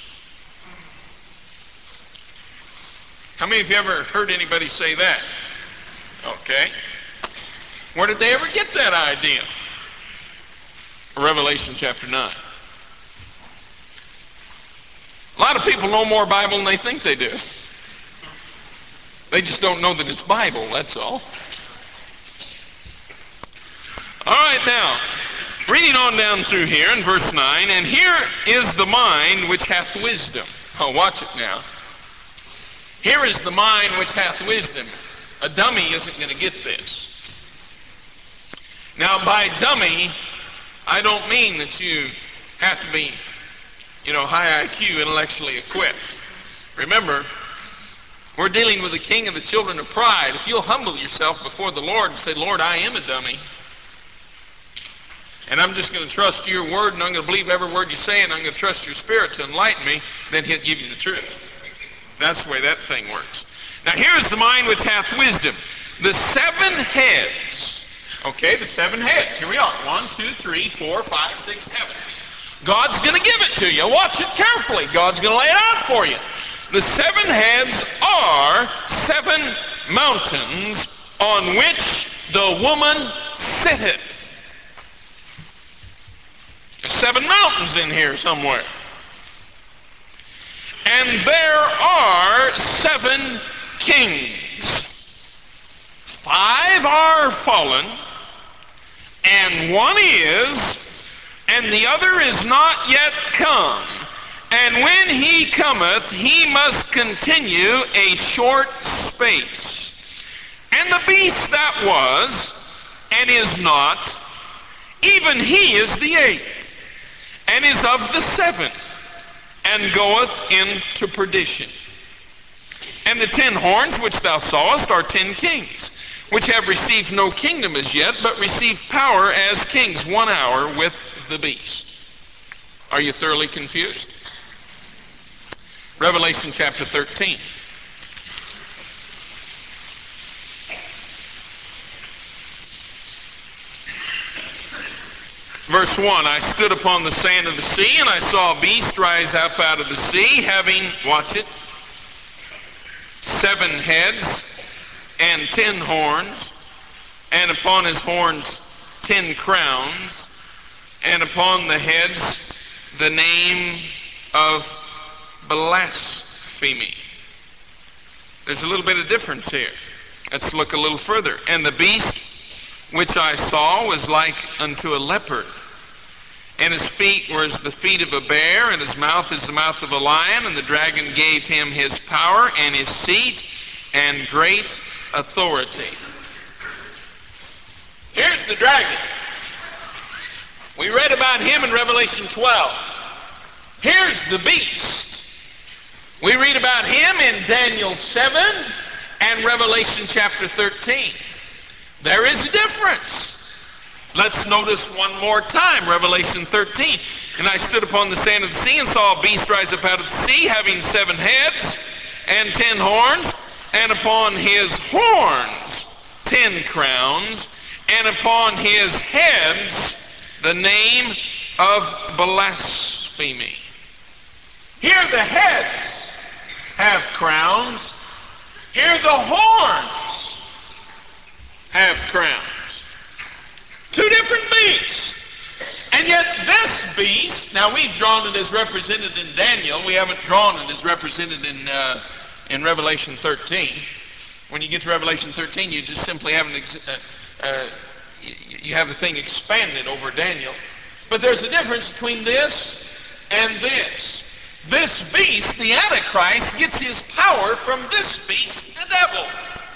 How many of you ever heard anybody say that? Okay. Where did they ever get that idea? Revelation chapter nine. A lot of people know more Bible than they think they do. They just don't know that it's Bible, that's all. All right, now, reading on down through here in verse nine, and here is the mind which hath wisdom. Oh, watch it now. Here is the mind which hath wisdom. A dummy isn't going to get this. Now, by dummy, I don't mean that you have to be, you know, high I Q, intellectually equipped. Remember, we're dealing with the king of the children of pride. If you'll humble yourself before the Lord and say, Lord, I am a dummy, and I'm just going to trust your word, and I'm going to believe every word you say, and I'm going to trust your spirit to enlighten me, then he'll give you the truth. That's the way that thing works. Now here's the mind which hath wisdom. The seven heads. Okay, the seven heads. Here we are. One, two, three, four, five, six, seven. God's going to give it to you. Watch it carefully. God's going to lay it out for you. The seven heads are seven mountains on which the woman sitteth. There's seven mountains in here somewhere. And there are seven kings. Five are fallen, and one is, and the other is not yet come. And when he cometh, he must continue a short space. And the beast that was, and is not, even he is the eighth, and is of the seven, and goeth into perdition. And the ten horns which thou sawest are ten kings, which have received no kingdom as yet, but receive power as kings one hour with the beast. Are you thoroughly confused? Revelation chapter thirteen. Verse one, I stood upon the sand of the sea, and I saw a beast rise up out of the sea, having, watch it, seven heads and ten horns, and upon his horns ten crowns, and upon the heads the name of blasphemy. There's a little bit of difference here. Let's look a little further. And the beast which I saw was like unto a leopard, and his feet were as the feet of a bear, and his mouth is the mouth of a lion. And the dragon gave him his power and his seat and great authority. Here's the dragon. We read about him in Revelation twelve. Here's the beast. We read about him in Daniel seven and Revelation chapter thirteen. There is a difference. Let's notice one more time, Revelation thirteen. And I stood upon the sand of the sea and saw a beast rise up out of the sea, having seven heads and ten horns, and upon his horns ten crowns, and upon his heads the name of blasphemy. Here the heads have crowns. Here the horns have crowns. Two different beasts. And yet this beast, now we've drawn it as represented in Daniel. We haven't drawn it as represented in, uh, in Revelation thirteen. When you get to Revelation thirteen, you just simply have, an ex- uh, uh, you have the thing expanded over Daniel. But there's a difference between this and this. This beast, the Antichrist, gets his power from this beast, the devil.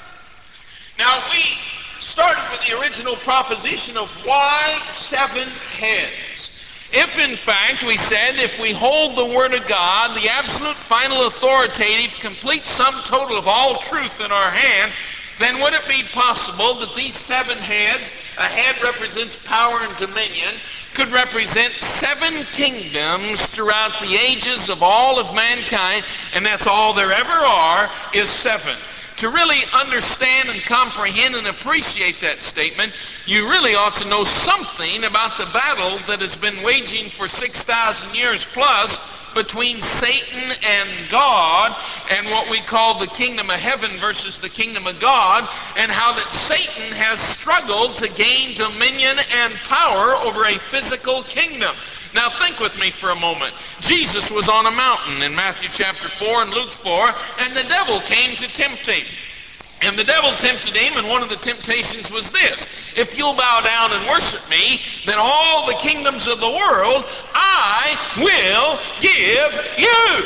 Now we started with the original proposition of why seven heads. If in fact we said if we hold the Word of God, the absolute, final, authoritative, complete sum total of all truth in our hand, then would it be possible that these seven heads, a head represents power and dominion, could represent seven kingdoms throughout the ages of all of mankind, and that's all there ever are, is seven. To really understand and comprehend and appreciate that statement, you really ought to know something about the battle that has been waging for six thousand years plus between Satan and God, and what we call the kingdom of heaven versus the kingdom of God, and how that Satan has struggled to gain dominion and power over a physical kingdom. Now think with me for a moment. Jesus was on a mountain in Matthew chapter four and Luke four, and the devil came to tempt him. And the devil tempted him, and one of the temptations was this: if you'll bow down and worship me, then all the kingdoms of the world I will give you.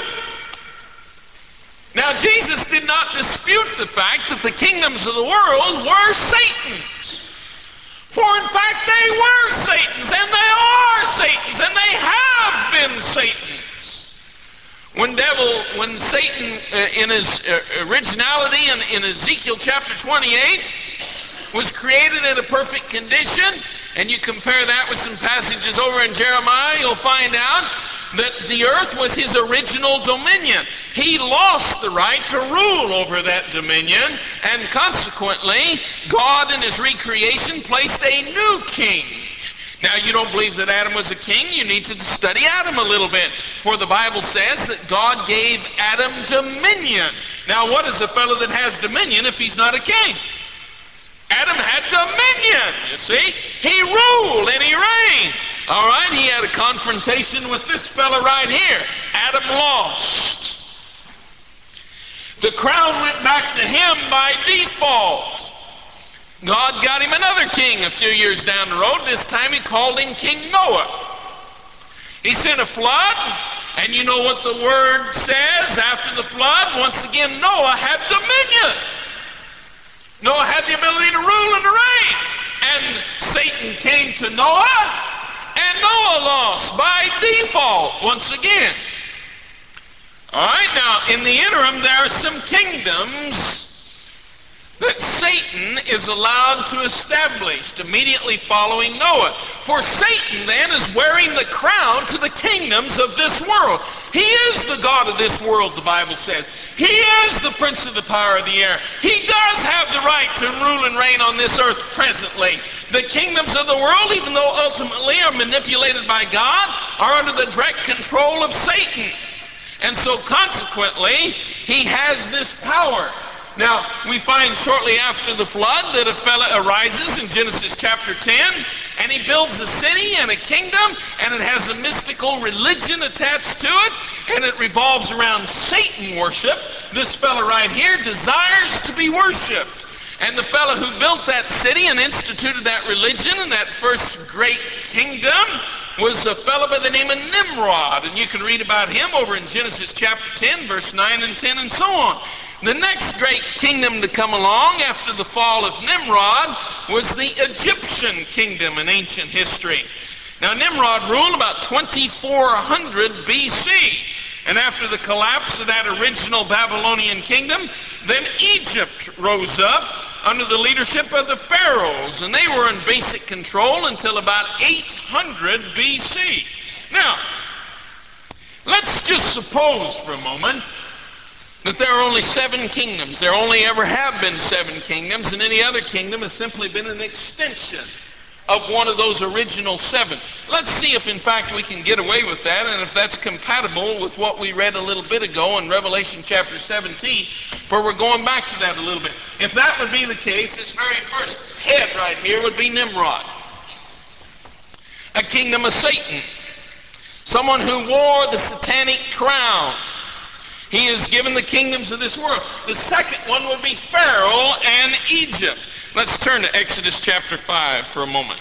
Now, Jesus did not dispute the fact that the kingdoms of the world were Satan's. For in fact, they were Satan's, and they are Satan's, and they have been Satan's. When devil, when Satan, uh, in his uh, originality in, in Ezekiel chapter twenty-eight, was created in a perfect condition, and you compare that with some passages over in Jeremiah, you'll find out that the earth was his original dominion. He lost the right to rule over that dominion, and consequently, God in his recreation placed a new king. Now, you don't believe that Adam was a king? You need to study Adam a little bit. For the Bible says that God gave Adam dominion. Now, what is a fellow that has dominion if he's not a king? Adam had dominion, you see. He ruled and he reigned. All right, he had a confrontation with this fella right here. Adam lost. The crown went back to him by default. God got him another king a few years down the road. This time he called him King Noah. He sent a flood, and you know what the word says after the flood? Once again, Noah had dominion. Noah had the ability to rule and to reign. And Satan came to Noah, and Noah lost by default once again. All right, now in the interim, there are some kingdoms that Satan is allowed to establish immediately following Noah. For Satan then is wearing the crown to the kingdoms of this world. He is the God of this world, the Bible says. He is the prince of the power of the air. He does have the right to rule and reign on this earth presently. The kingdoms of the world, even though ultimately are manipulated by God, are under the direct control of Satan. And so consequently, he has this power. Now, we find shortly after the flood that a fella arises in Genesis chapter ten, and he builds a city and a kingdom, and it has a mystical religion attached to it, and it revolves around Satan worship. This fella right here desires to be worshipped. And the fellow who built that city and instituted that religion and that first great kingdom was a fellow by the name of Nimrod. And you can read about him over in Genesis chapter ten, verse nine and ten, and so on. The next great kingdom to come along after the fall of Nimrod was the Egyptian kingdom in ancient history. Now, Nimrod ruled about twenty-four hundred B C. And after the collapse of that original Babylonian kingdom, then Egypt rose up under the leadership of the pharaohs, and they were in basic control until about eight hundred B C. Now, let's just suppose for a moment that there are only seven kingdoms. There only ever have been seven kingdoms, and any other kingdom has simply been an extension of one of those original seven. Let's see if in fact we can get away with that, and if that's compatible with what we read a little bit ago in Revelation chapter seventeen, for we're going back to that a little bit. If that would be the case, this very first head right here would be Nimrod, a kingdom of Satan, someone who wore the satanic crown. He is given the kingdoms of this world. The second one would be Pharaoh and Egypt. Let's turn to Exodus chapter five for a moment.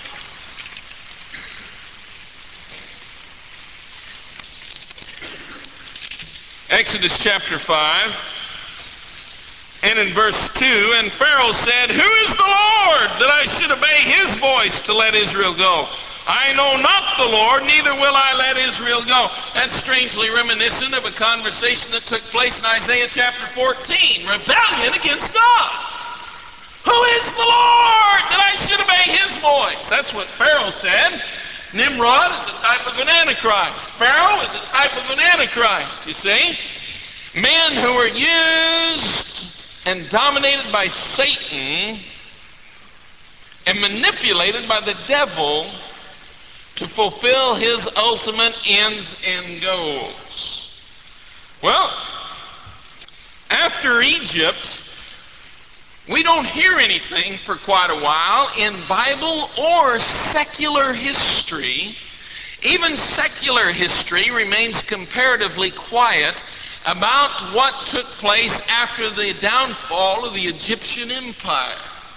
Exodus chapter five, and in verse two, and Pharaoh said, "Who is the Lord that I should obey his voice to let Israel go? I know not the Lord, neither will I let Israel go." That's strangely reminiscent of a conversation that took place in Isaiah chapter fourteen. Rebellion against God. Who is the Lord that I should obey his voice? That's what Pharaoh said. Nimrod is a type of an antichrist. Pharaoh is a type of an antichrist, you see. Men who are used and dominated by Satan and manipulated by the devil to fulfill his ultimate ends and goals. Well, after Egypt, we don't hear anything for quite a while in Bible or secular history. Even secular history remains comparatively quiet about what took place after the downfall of the Egyptian Empire.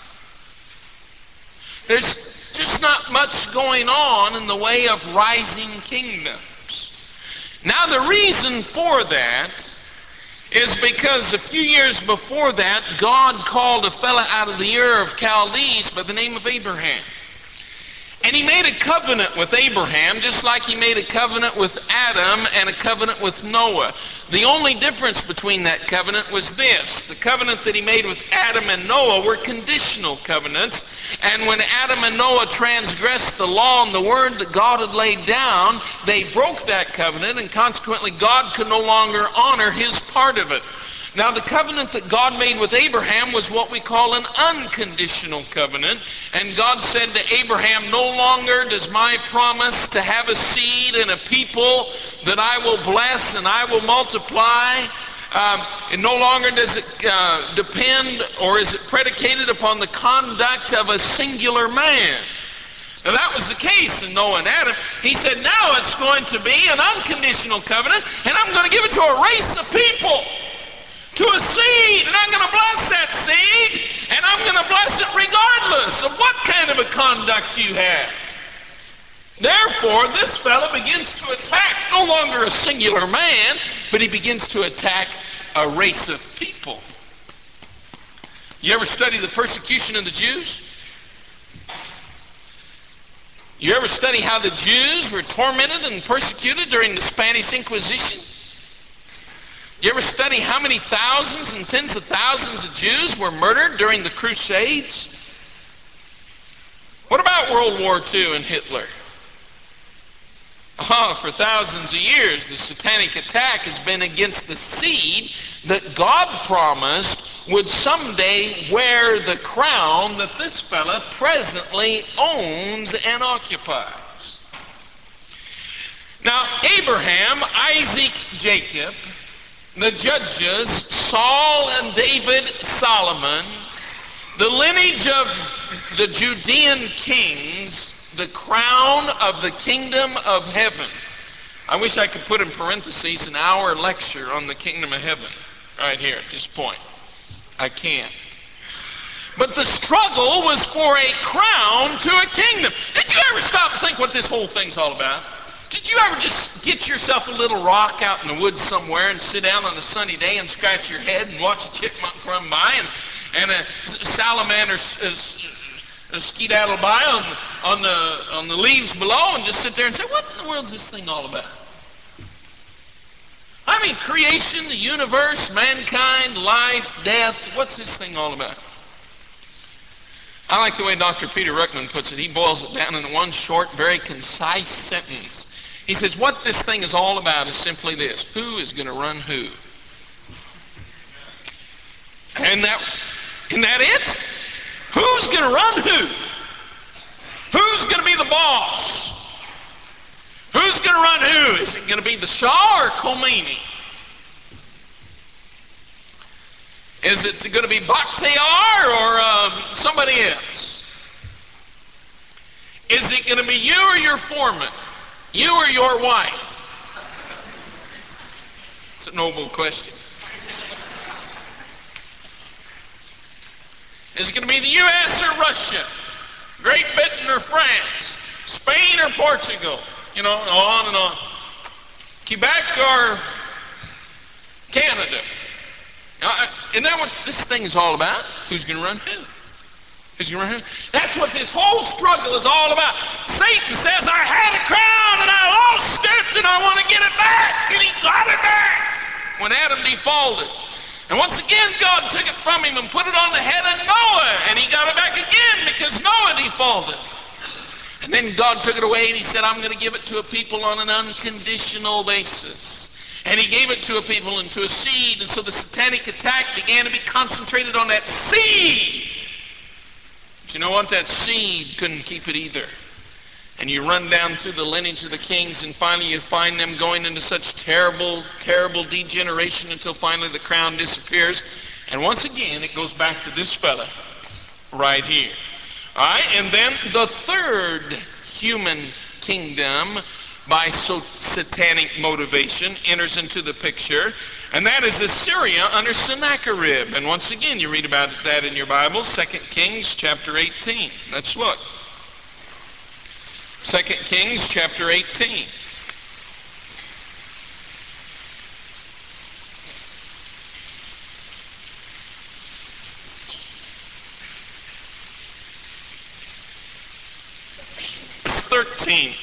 There's just not much going on in the way of rising kingdoms. Now, the reason for that is because a few years before that, God called a fella out of the Ur of Chaldees by the name of Abraham. And he made a covenant with Abraham, just like he made a covenant with Adam and a covenant with Noah. The only difference between that covenant was this. The covenant that he made with Adam and Noah were conditional covenants. And when Adam and Noah transgressed the law and the word that God had laid down, they broke that covenant, and consequently God could no longer honor his part of it. Now, the covenant that God made with Abraham was what we call an unconditional covenant. And God said to Abraham, no longer does my promise to have a seed and a people that I will bless and I will multiply, um, and no longer does it uh, depend or is it predicated upon the conduct of a singular man. Now, that was the case in Noah and Adam. He said, now it's going to be an unconditional covenant, and I'm going to give it to a race of people, to a seed, and I'm going to bless that seed, and I'm going to bless it regardless of what kind of a conduct you have. Therefore, this fellow begins to attack no longer a singular man, but he begins to attack a race of people. You ever study the persecution of the Jews? You ever study how the Jews were tormented and persecuted during the Spanish Inquisition? You ever study how many thousands and tens of thousands of Jews were murdered during the Crusades? What about World War Two and Hitler? Oh, for thousands of years, the satanic attack has been against the seed that God promised would someday wear the crown that this fella presently owns and occupies. Now, Abraham, Isaac, Jacob, the judges, Saul and David, Solomon, the lineage of the Judean kings, the crown of the kingdom of heaven. I wish I could put in parentheses an hour lecture on the kingdom of heaven right here at this point. I can't. But the struggle was for a crown to a kingdom. Did you ever stop and think what this whole thing's all about? Did you ever just get yourself a little rock out in the woods somewhere and sit down on a sunny day and scratch your head and watch a chipmunk run by and, and a salamander uh, skedaddle by on, on, the, on the leaves below and just sit there and say, what in the world is this thing all about? I mean, creation, the universe, mankind, life, death, what's this thing all about? I like the way Doctor Peter Ruckman puts it. He boils it down in one short, very concise sentence. He says, what this thing is all about is simply this. Who is going to run who? And that, isn't that it? Who's going to run who? Who's going to be the boss? Who's going to run who? Is it going to be the Shah or Khomeini? Is it going to be Bakhtiar or uh, somebody else? Is it going to be you or your foreman? You or your wife? It's a noble question. Is it going to be the U S or Russia? Great Britain or France? Spain or Portugal? You know, on and on. Quebec or Canada? Now, isn't that what this thing is all about? Who's going to run who? Who's going to run who? That's what this whole struggle is all about. Satan says, I had a crown and I lost it and I want to get it back. And he got it back when Adam defaulted. And once again, God took it from him and put it on the head of Noah. And he got it back again because Noah defaulted. And then God took it away and he said, I'm going to give it to a people on an unconditional basis. And he gave it to a people and to a seed. And so the satanic attack began to be concentrated on that seed. But you know what? That seed couldn't keep it either. And you run down through the lineage of the kings and finally you find them going into such terrible, terrible degeneration until finally the crown disappears. And once again, it goes back to this fella right here. All right? And then the third human kingdom by so satanic motivation enters into the picture, And that is Assyria under Sennacherib. And once again, you read about that in your Bible, Second Kings chapter eighteen. Let's look. Second Kings chapter eighteen. thirteen.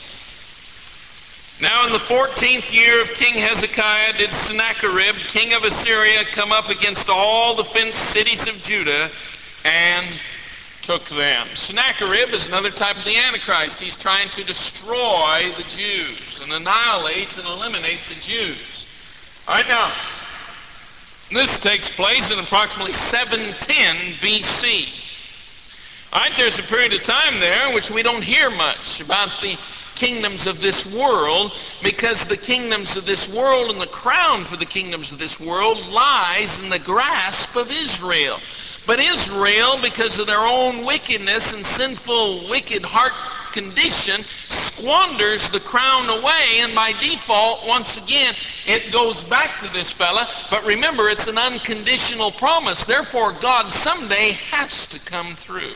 Now in the fourteenth year of King Hezekiah did Sennacherib, king of Assyria, come up against all the fenced cities of Judah and took them. Sennacherib is another type of the Antichrist. He's trying to destroy the Jews and annihilate and eliminate the Jews. All right, now, this takes place in approximately seven ten B C. All right, there's a period of time there in which we don't hear much about the kingdoms of this world, because the kingdoms of this world and the crown for the kingdoms of this world lies in the grasp of Israel. But Israel, because of their own wickedness and sinful, wicked heart condition, squanders the crown away, and by default, once again, it goes back to this fella. But remember, it's an unconditional promise. Therefore, God someday has to come through.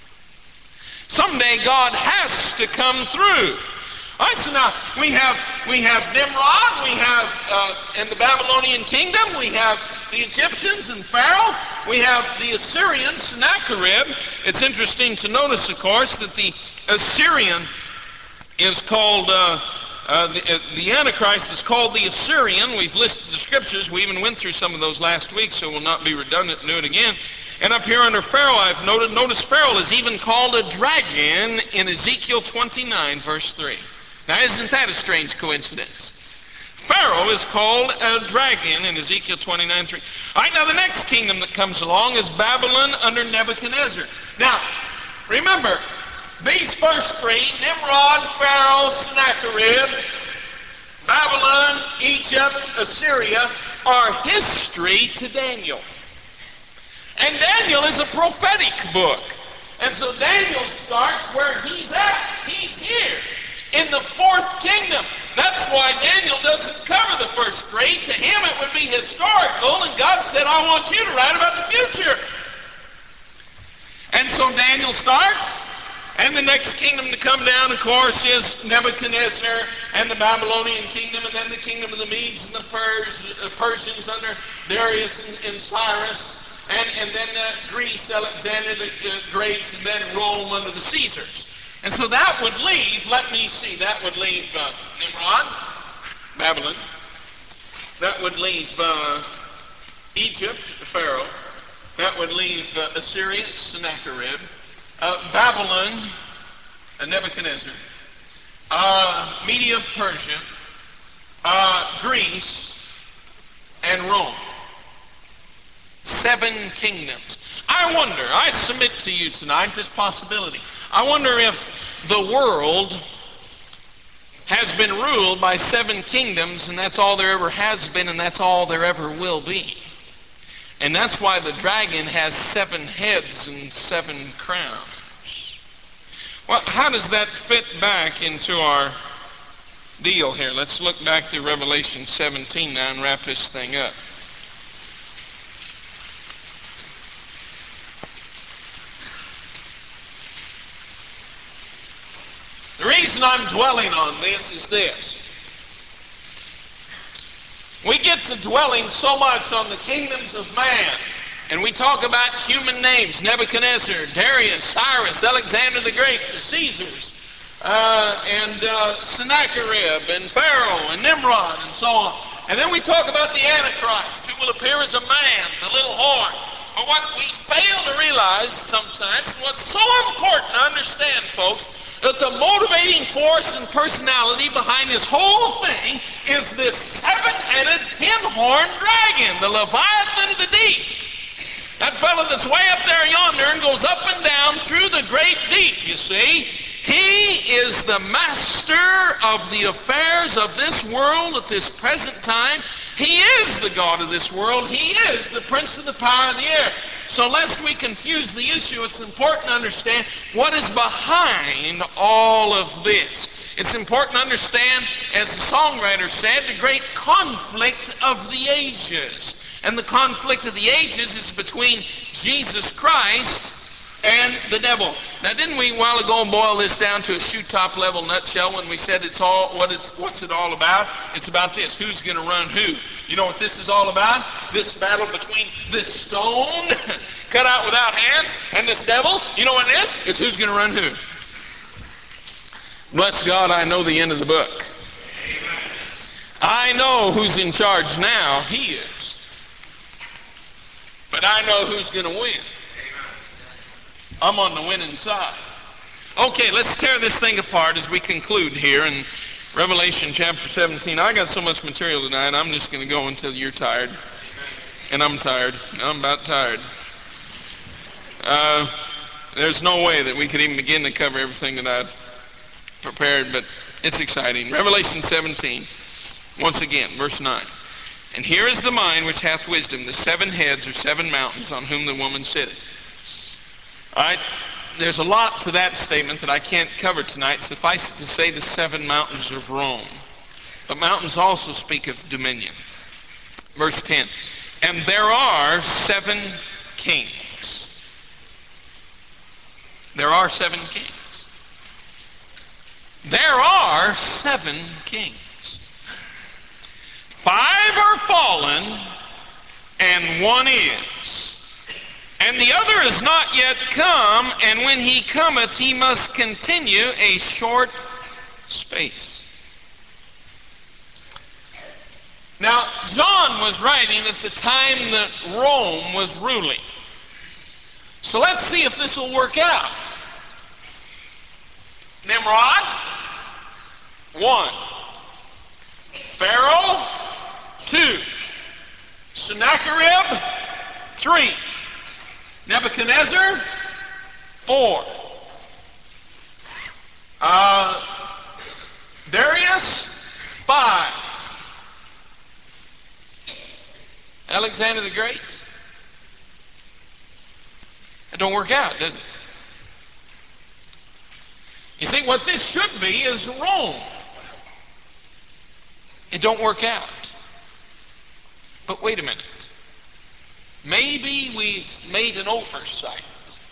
Someday God has to come through. All right, so now we have we have Nimrod, we have uh, in the Babylonian kingdom, we have the Egyptians and Pharaoh, we have the Assyrians, Sennacherib. It's interesting to notice, of course, that the Assyrian is called, uh, uh, the, uh, the Antichrist is called the Assyrian. We've listed the scriptures. We even went through some of those last week, so we'll not be redundant and do it again. And up here under Pharaoh, I've noted, notice Pharaoh is even called a dragon in Ezekiel twenty-nine, verse three. Now, isn't that a strange coincidence? Pharaoh is called a dragon in Ezekiel twenty-nine, three. All right, now the next kingdom that comes along is Babylon under Nebuchadnezzar. Now, remember, these first three, Nimrod, Pharaoh, Sennacherib, Babylon, Egypt, Assyria, are history to Daniel. And Daniel is a prophetic book. And so Daniel starts where he's at. He's here in the fourth kingdom. That's why Daniel doesn't cover the first three. To him it would be historical, and God said, I want you to write about the future. And so Daniel starts, and the next kingdom to come down, of course, is Nebuchadnezzar and the Babylonian kingdom, and then the kingdom of the Medes and the Pers- uh, Persians under Darius and, and Cyrus. And, and then uh, Greece, Alexander the uh, Great, and then Rome under the Caesars. And so that would leave, let me see, that would leave uh, Nimrod, Babylon. That would leave uh, Egypt, Pharaoh. That would leave uh, Assyria, Sennacherib. Uh, Babylon, uh, Nebuchadnezzar. Uh, Media, Persia. Uh, Greece, and Rome. Seven kingdoms. I wonder, I submit to you tonight this possibility. I wonder if the world has been ruled by seven kingdoms, and that's all there ever has been, and that's all there ever will be. And that's why the dragon has seven heads and seven crowns. Well, how does that fit back into our deal here? Let's look back to Revelation seventeen now and wrap this thing up. The reason I'm dwelling on this is this. We get to dwelling so much on the kingdoms of man, and we talk about human names, Nebuchadnezzar, Darius, Cyrus, Alexander the Great, the Caesars, uh, and uh, Sennacherib, and Pharaoh, and Nimrod, and so on. And then we talk about the Antichrist, who will appear as a man, the little horn. But what we fail to realize sometimes, and what's so important to understand, folks, that the motivating force and personality behind this whole thing is this seven-headed, ten-horned dragon, the Leviathan of the deep. That fellow that's way up there yonder and goes up and down through the great deep, you see. He is the master of the affairs of this world at this present time. He is the God of this world. He is the prince of the power of the air. So lest we confuse the issue, it's important to understand what is behind all of this. It's important to understand, as the songwriter said, the great conflict of the ages. And the conflict of the ages is between Jesus Christ and the devil. Now, didn't we a while ago boil this down to a shoe-top level nutshell when we said it's all what it's what's it all about? It's about this: who's going to run who? You know what this is all about? This battle between this stone cut out without hands and this devil. You know what it is? It's who's going to run who. Bless God, I know the end of the book. I know who's in charge now. He is. But I know who's going to win. I'm on the winning side. Okay, let's tear this thing apart as we conclude here in Revelation chapter seventeen. I got so much material tonight, I'm just going to go until you're tired. And I'm tired. I'm about tired. Uh, there's no way that we could even begin to cover everything that I've prepared, but it's exciting. Revelation seventeen, once again, verse nine. And here is the mind which hath wisdom. The seven heads are seven mountains on whom the woman sitteth. All right, there's a lot to that statement that I can't cover tonight. Suffice it to say, the seven mountains of Rome. But mountains also speak of dominion. Verse ten. And there are seven kings. There are seven kings. There are seven kings. Five are fallen, and one is. And the other is not yet come, and when he cometh, he must continue a short space. Now, John was writing at the time that Rome was ruling. So let's see if this will work out. Nimrod, one. Pharaoh, two. Sennacherib, three. Nebuchadnezzar, four. Uh, Darius, five. Alexander the Great. It don't work out, does it? You see, what this should be is Rome. It don't work out. But wait a minute. Maybe we've made an oversight.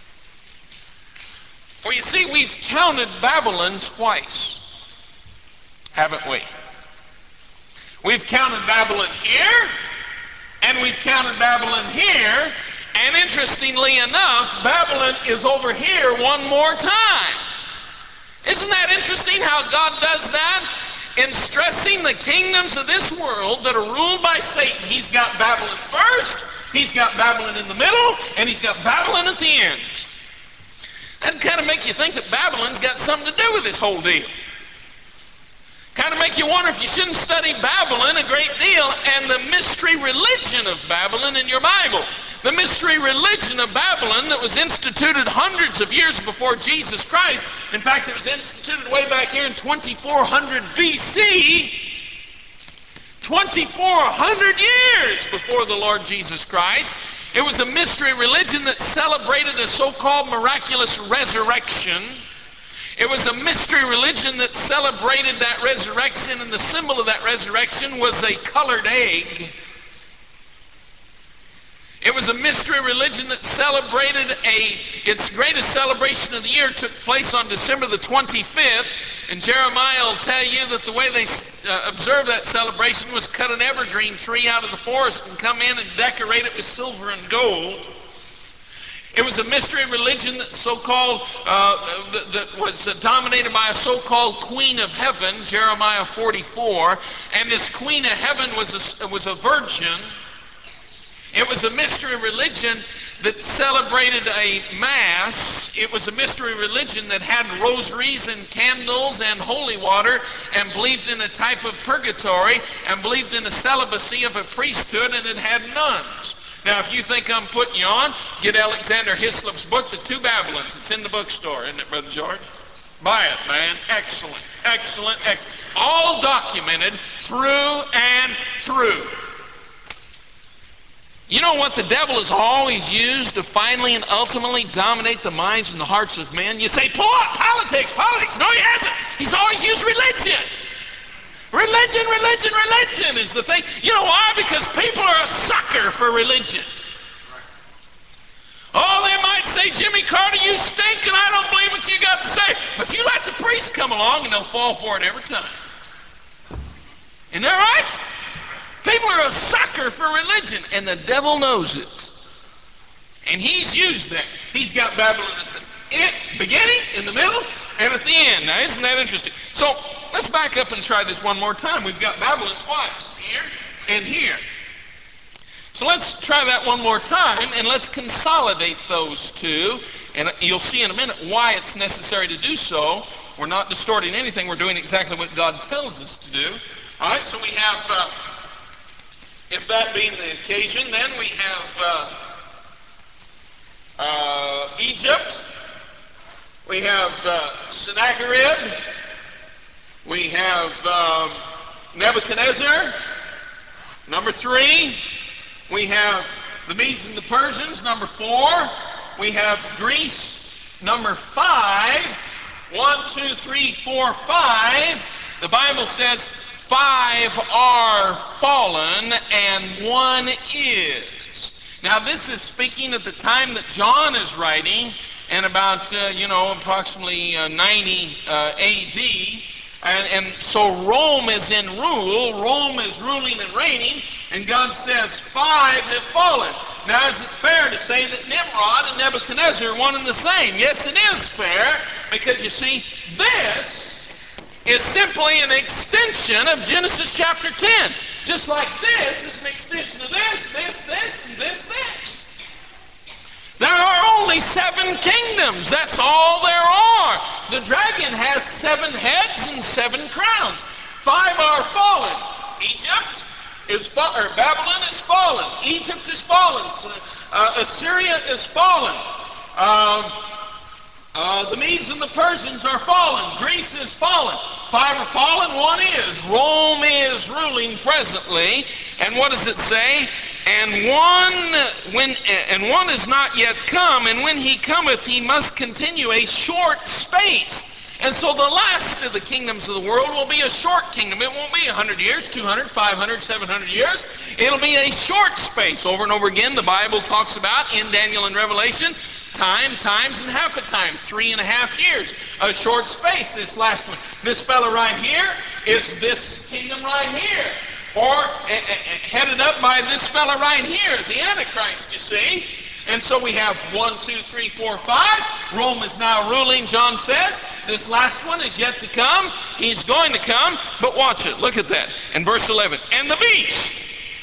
For you see, we've counted Babylon twice, haven't we? We've counted Babylon here, and we've counted Babylon here, and interestingly enough, Babylon is over here one more time. Isn't that interesting how God does that? In stressing the kingdoms of this world that are ruled by Satan, he's got Babylon first, he's got Babylon in the middle, and he's got Babylon at the end. That'd kind of make you think that Babylon's got something to do with this whole deal. Kind of make you wonder if you shouldn't study Babylon a great deal and the mystery religion of Babylon in your Bible. The mystery religion of Babylon that was instituted hundreds of years before Jesus Christ. In fact, it was instituted way back here in twenty-four hundred B C. twenty-four hundred years before the Lord Jesus Christ. It was a mystery religion that celebrated a so-called miraculous resurrection. It was a mystery religion that celebrated that resurrection, and the symbol of that resurrection was a colored egg. It was a mystery religion that celebrated a, its greatest celebration of the year took place on December the twenty-fifth, and Jeremiah will tell you that the way they uh, observed that celebration was cut an evergreen tree out of the forest and come in and decorate it with silver and gold. It was a mystery religion that so-called uh, that, that was uh, dominated by a so-called Queen of Heaven, Jeremiah forty-four, and this Queen of Heaven was a, was a virgin. It was a mystery religion that celebrated a mass. It was a mystery religion that had rosaries and candles and holy water, and believed in a type of purgatory, and believed in the celibacy of a priesthood, and it had nuns. Now, if you think I'm putting you on, get Alexander Hislop's book, The Two Babylons. It's in the bookstore, isn't it, Brother George? Buy it, man. Excellent, excellent, excellent. All documented through and through. You know what the devil has always used to finally and ultimately dominate the minds and the hearts of men? You say, pull up, politics, politics. No, he hasn't. He's always used religion. Religion, religion, religion is the thing. You know why? Because people are a sucker for religion. Oh, they might say, Jimmy Carter, you stink, and I don't believe what you got to say. But you let the priest come along, and they'll fall for it every time. Isn't that right? People are a sucker for religion, and the devil knows it. And he's used that. He's got Babylon at the beginning, in the middle, and at the end. Now, isn't that interesting? So, let's back up and try this one more time. We've got Babylon twice, here and here. So let's try that one more time, and let's consolidate those two. And you'll see in a minute why it's necessary to do so. We're not distorting anything. We're doing exactly what God tells us to do. All right, so we have... Uh, If that being the occasion, then we have uh, uh, Egypt, we have uh, Sennacherib, we have um, Nebuchadnezzar, number three, we have the Medes and the Persians, number four, we have Greece, number five, one, two, three, four, five. The Bible says five are fallen and one is. Now this is speaking at the time that John is writing, and about, uh, you know, approximately uh, ninety uh, A D. And, and so Rome is in rule, Rome is ruling and reigning, and God says five have fallen. Now is it fair to say that Nimrod and Nebuchadnezzar are one and the same? Yes, it is fair, because you see, this is simply an extension of Genesis chapter ten. Just like this is an extension of this, this, this, and this, this. There are only seven kingdoms. That's all there are. The dragon has seven heads and seven crowns. Five are fallen. Egypt is fallen, or Babylon is fallen. Egypt is fallen. Uh, Assyria is fallen. Um, Uh, the Medes and the Persians are fallen. Greece is fallen. Five are fallen, one is. Rome is ruling presently. And what does it say? And one when and one is not yet come, and when he cometh, he must continue a short space. And so the last of the kingdoms of the world will be a short kingdom. It won't be one hundred years, two hundred, five hundred, seven hundred years. It'll be a short space. Over and over again, the Bible talks about, in Daniel and Revelation, time, times, and half a time. Three and a half years. A short space, this last one. This fellow right here is this kingdom right here. Or uh, uh, headed up by this fellow right here, the Antichrist, you see. And so we have one, two, three, four, five. Rome is now ruling, John says. This last one is yet to come. He's going to come. But watch it. Look at that. In verse eleven. And the beast.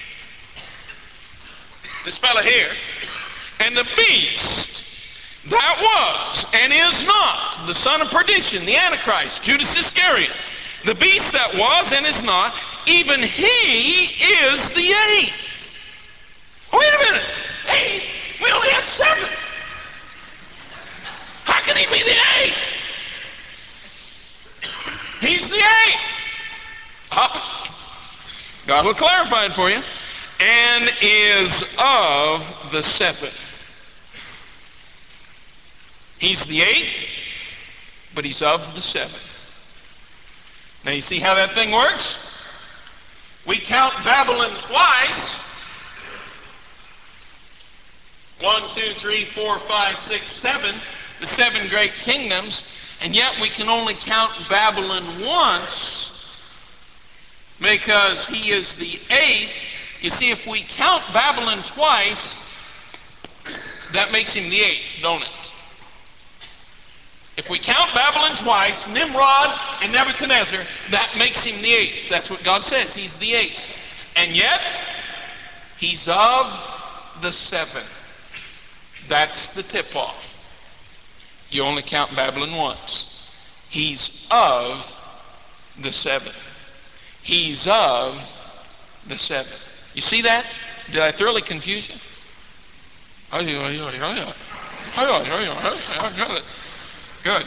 This fellow here. And the beast that was and is not the son of perdition, the Antichrist, Judas Iscariot. The beast that was and is not, even he is the eighth. Wait a minute. Eight? We only had seven. How can he be the eighth? He's the eighth. Uh, God will clarify it for you. And is of the seven. He's the eighth, but he's of the seven. Now you see how that thing works? We count Babylon twice. One, two, three, four, five, six, seven. The seven great kingdoms. And yet we can only count Babylon once because he is the eighth. You see, if we count Babylon twice, that makes him the eighth, don't it? If we count Babylon twice, Nimrod and Nebuchadnezzar, that makes him the eighth. That's what God says. He's the eighth. And yet, he's of the seven. That's the tip-off. You only count Babylon once. He's of the seven. He's of the seven. You see that? Did I thoroughly confuse you? Good.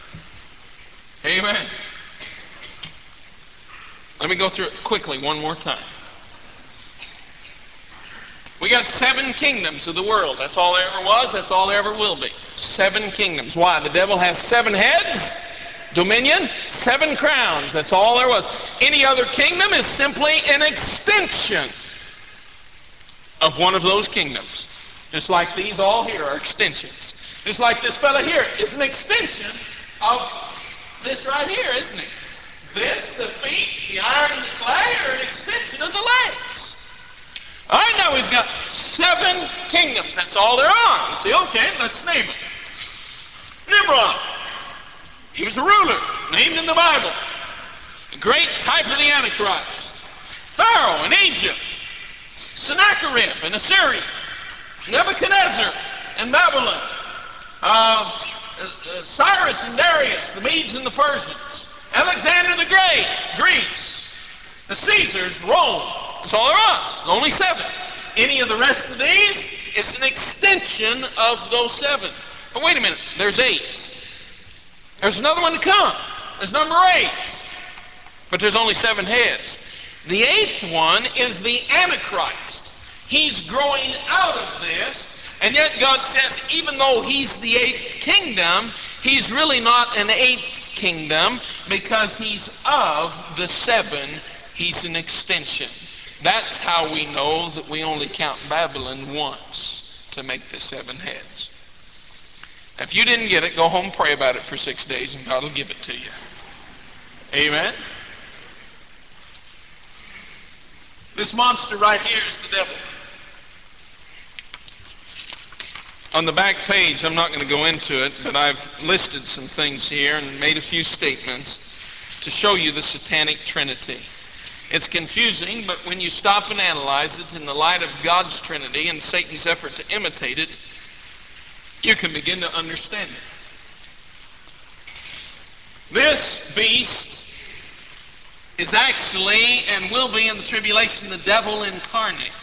Amen. Let me go through it quickly one more time. We got seven kingdoms of the world. That's all there ever was. That's all there ever will be. Seven kingdoms. Why? The devil has seven heads, dominion, seven crowns. That's all there was. Any other kingdom is simply an extension of one of those kingdoms. Just like these all here are extensions. Just like this fella here is an extension of this right here, isn't it? This, the feet, the iron and the clay, are an extension of the legs. All right, now we've got seven kingdoms. That's all there are. You see, okay, let's name them. Nimrod. He was a ruler, named in the Bible. A great type of the Antichrist. Pharaoh in Egypt. Sennacherib in Assyria. Nebuchadnezzar in Babylon. Uh, uh, Cyrus and Darius, the Medes and the Persians. Alexander the Great, Greece. The Caesars, Rome. That's all there was. Only seven. Any of the rest of these is an extension of those seven. But wait a minute, there's eight. There's another one to come. There's number eight. But there's only seven heads. The eighth one is the Antichrist. He's growing out of this, and yet God says even though he's the eighth kingdom, he's really not an eighth kingdom because he's of the seven. He's an extension. That's how we know that we only count Babylon once to make the seven heads. If you didn't get it, go home, pray about it for six days, and God will give it to you. Amen? This monster right here is the devil. On the back page, I'm not going to go into it, but I've listed some things here and made a few statements to show you the satanic trinity. It's confusing, but when you stop and analyze it in the light of God's Trinity and Satan's effort to imitate it, you can begin to understand it. This beast is actually and will be in the tribulation the devil incarnate.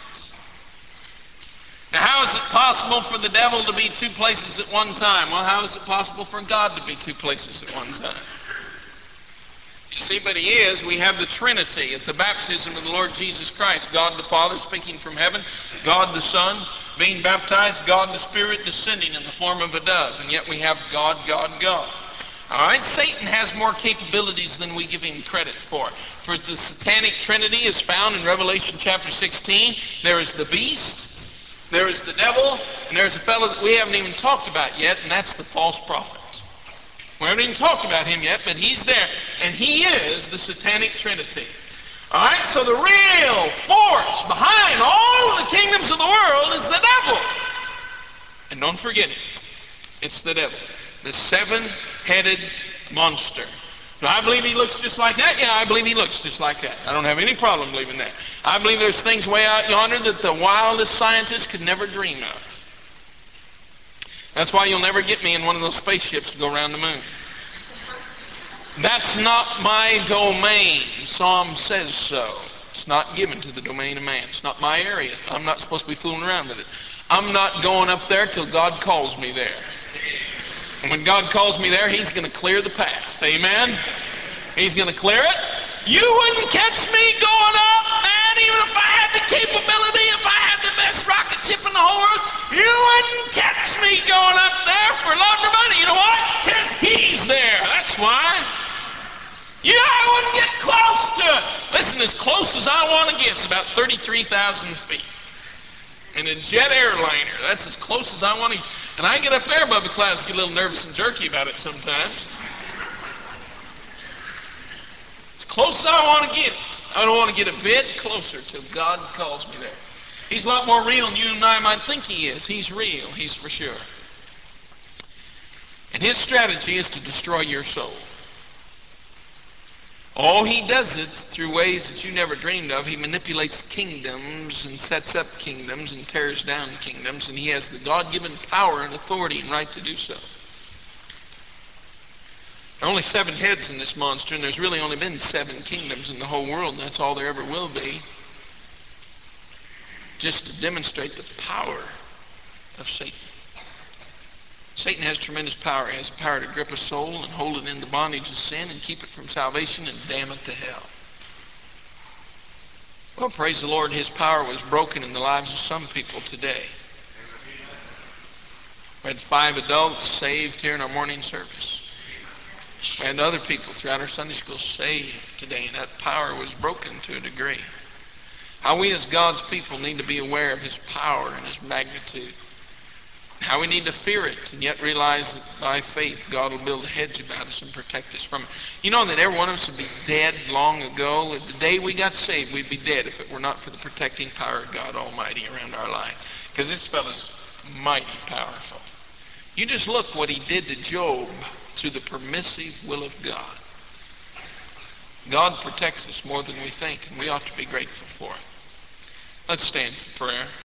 Now, how is it possible for the devil to be two places at one time? Well, how is it possible for God to be two places at one time? You see, but he is. We have the Trinity at the baptism of the Lord Jesus Christ. God the Father speaking from heaven, God the Son being baptized, God the Spirit descending in the form of a dove. And yet we have God, God, God. All right, Satan has more capabilities than we give him credit for. For the satanic trinity is found in Revelation chapter sixteen. There is the beast, there is the devil, and there's a fellow that we haven't even talked about yet, and that's the false prophet. We haven't even talked about him yet, but he's there. And he is the satanic trinity. All right, so the real force behind all of the kingdoms of the world is the devil. And don't forget it. It's the devil. The seven-headed monster. Do I believe he looks just like that? Yeah, I believe he looks just like that. I don't have any problem believing that. I believe there's things way out yonder that the wildest scientists could never dream of. That's why you'll never get me in one of those spaceships to go around the moon. That's not my domain. Psalm says so. It's not given to the domain of man. It's not my area. I'm not supposed to be fooling around with it. I'm not going up there till God calls me there. And when God calls me there, he's going to clear the path. Amen? He's going to clear it. You wouldn't catch me going up, man, even if I had the capability, if I had the best rocket ship in the whole world. You wouldn't catch me going up there for love or money. You know why? Because he's there. That's why. Yeah, I wouldn't get close to it. Listen, as close as I want to get, it's about thirty-three thousand feet. In a jet airliner, that's as close as I want to get. And I get up there above the clouds, get a little nervous and jerky about it sometimes. As close as I want to get. I don't want to get a bit closer till God calls me there. He's a lot more real than you and I might think he is. He's real, he's for sure. And his strategy is to destroy your soul. Oh, he does it through ways that you never dreamed of. He manipulates kingdoms and sets up kingdoms and tears down kingdoms, and he has the God-given power and authority and right to do so. There are only seven heads in this monster, and there's really only been seven kingdoms in the whole world, and that's all there ever will be. Just to demonstrate the power of Satan. Satan has tremendous power. He has the power to grip a soul and hold it in the bondage of sin and keep it from salvation and damn it to hell. Well, praise the Lord, His power was broken in the lives of some people today. We had five adults saved here in our morning service. We had other people throughout our Sunday school saved today, and that power was broken to a degree. How we as God's people need to be aware of His power and His magnitude. How we need to fear it and yet realize that by faith God will build a hedge about us and protect us from it. You know that every one of us would be dead long ago. The day we got saved, we'd be dead if it were not for the protecting power of God Almighty around our life. Because this fellow's mighty powerful. You just look what he did to Job through the permissive will of God. God protects us more than we think, and we ought to be grateful for it. Let's stand for prayer.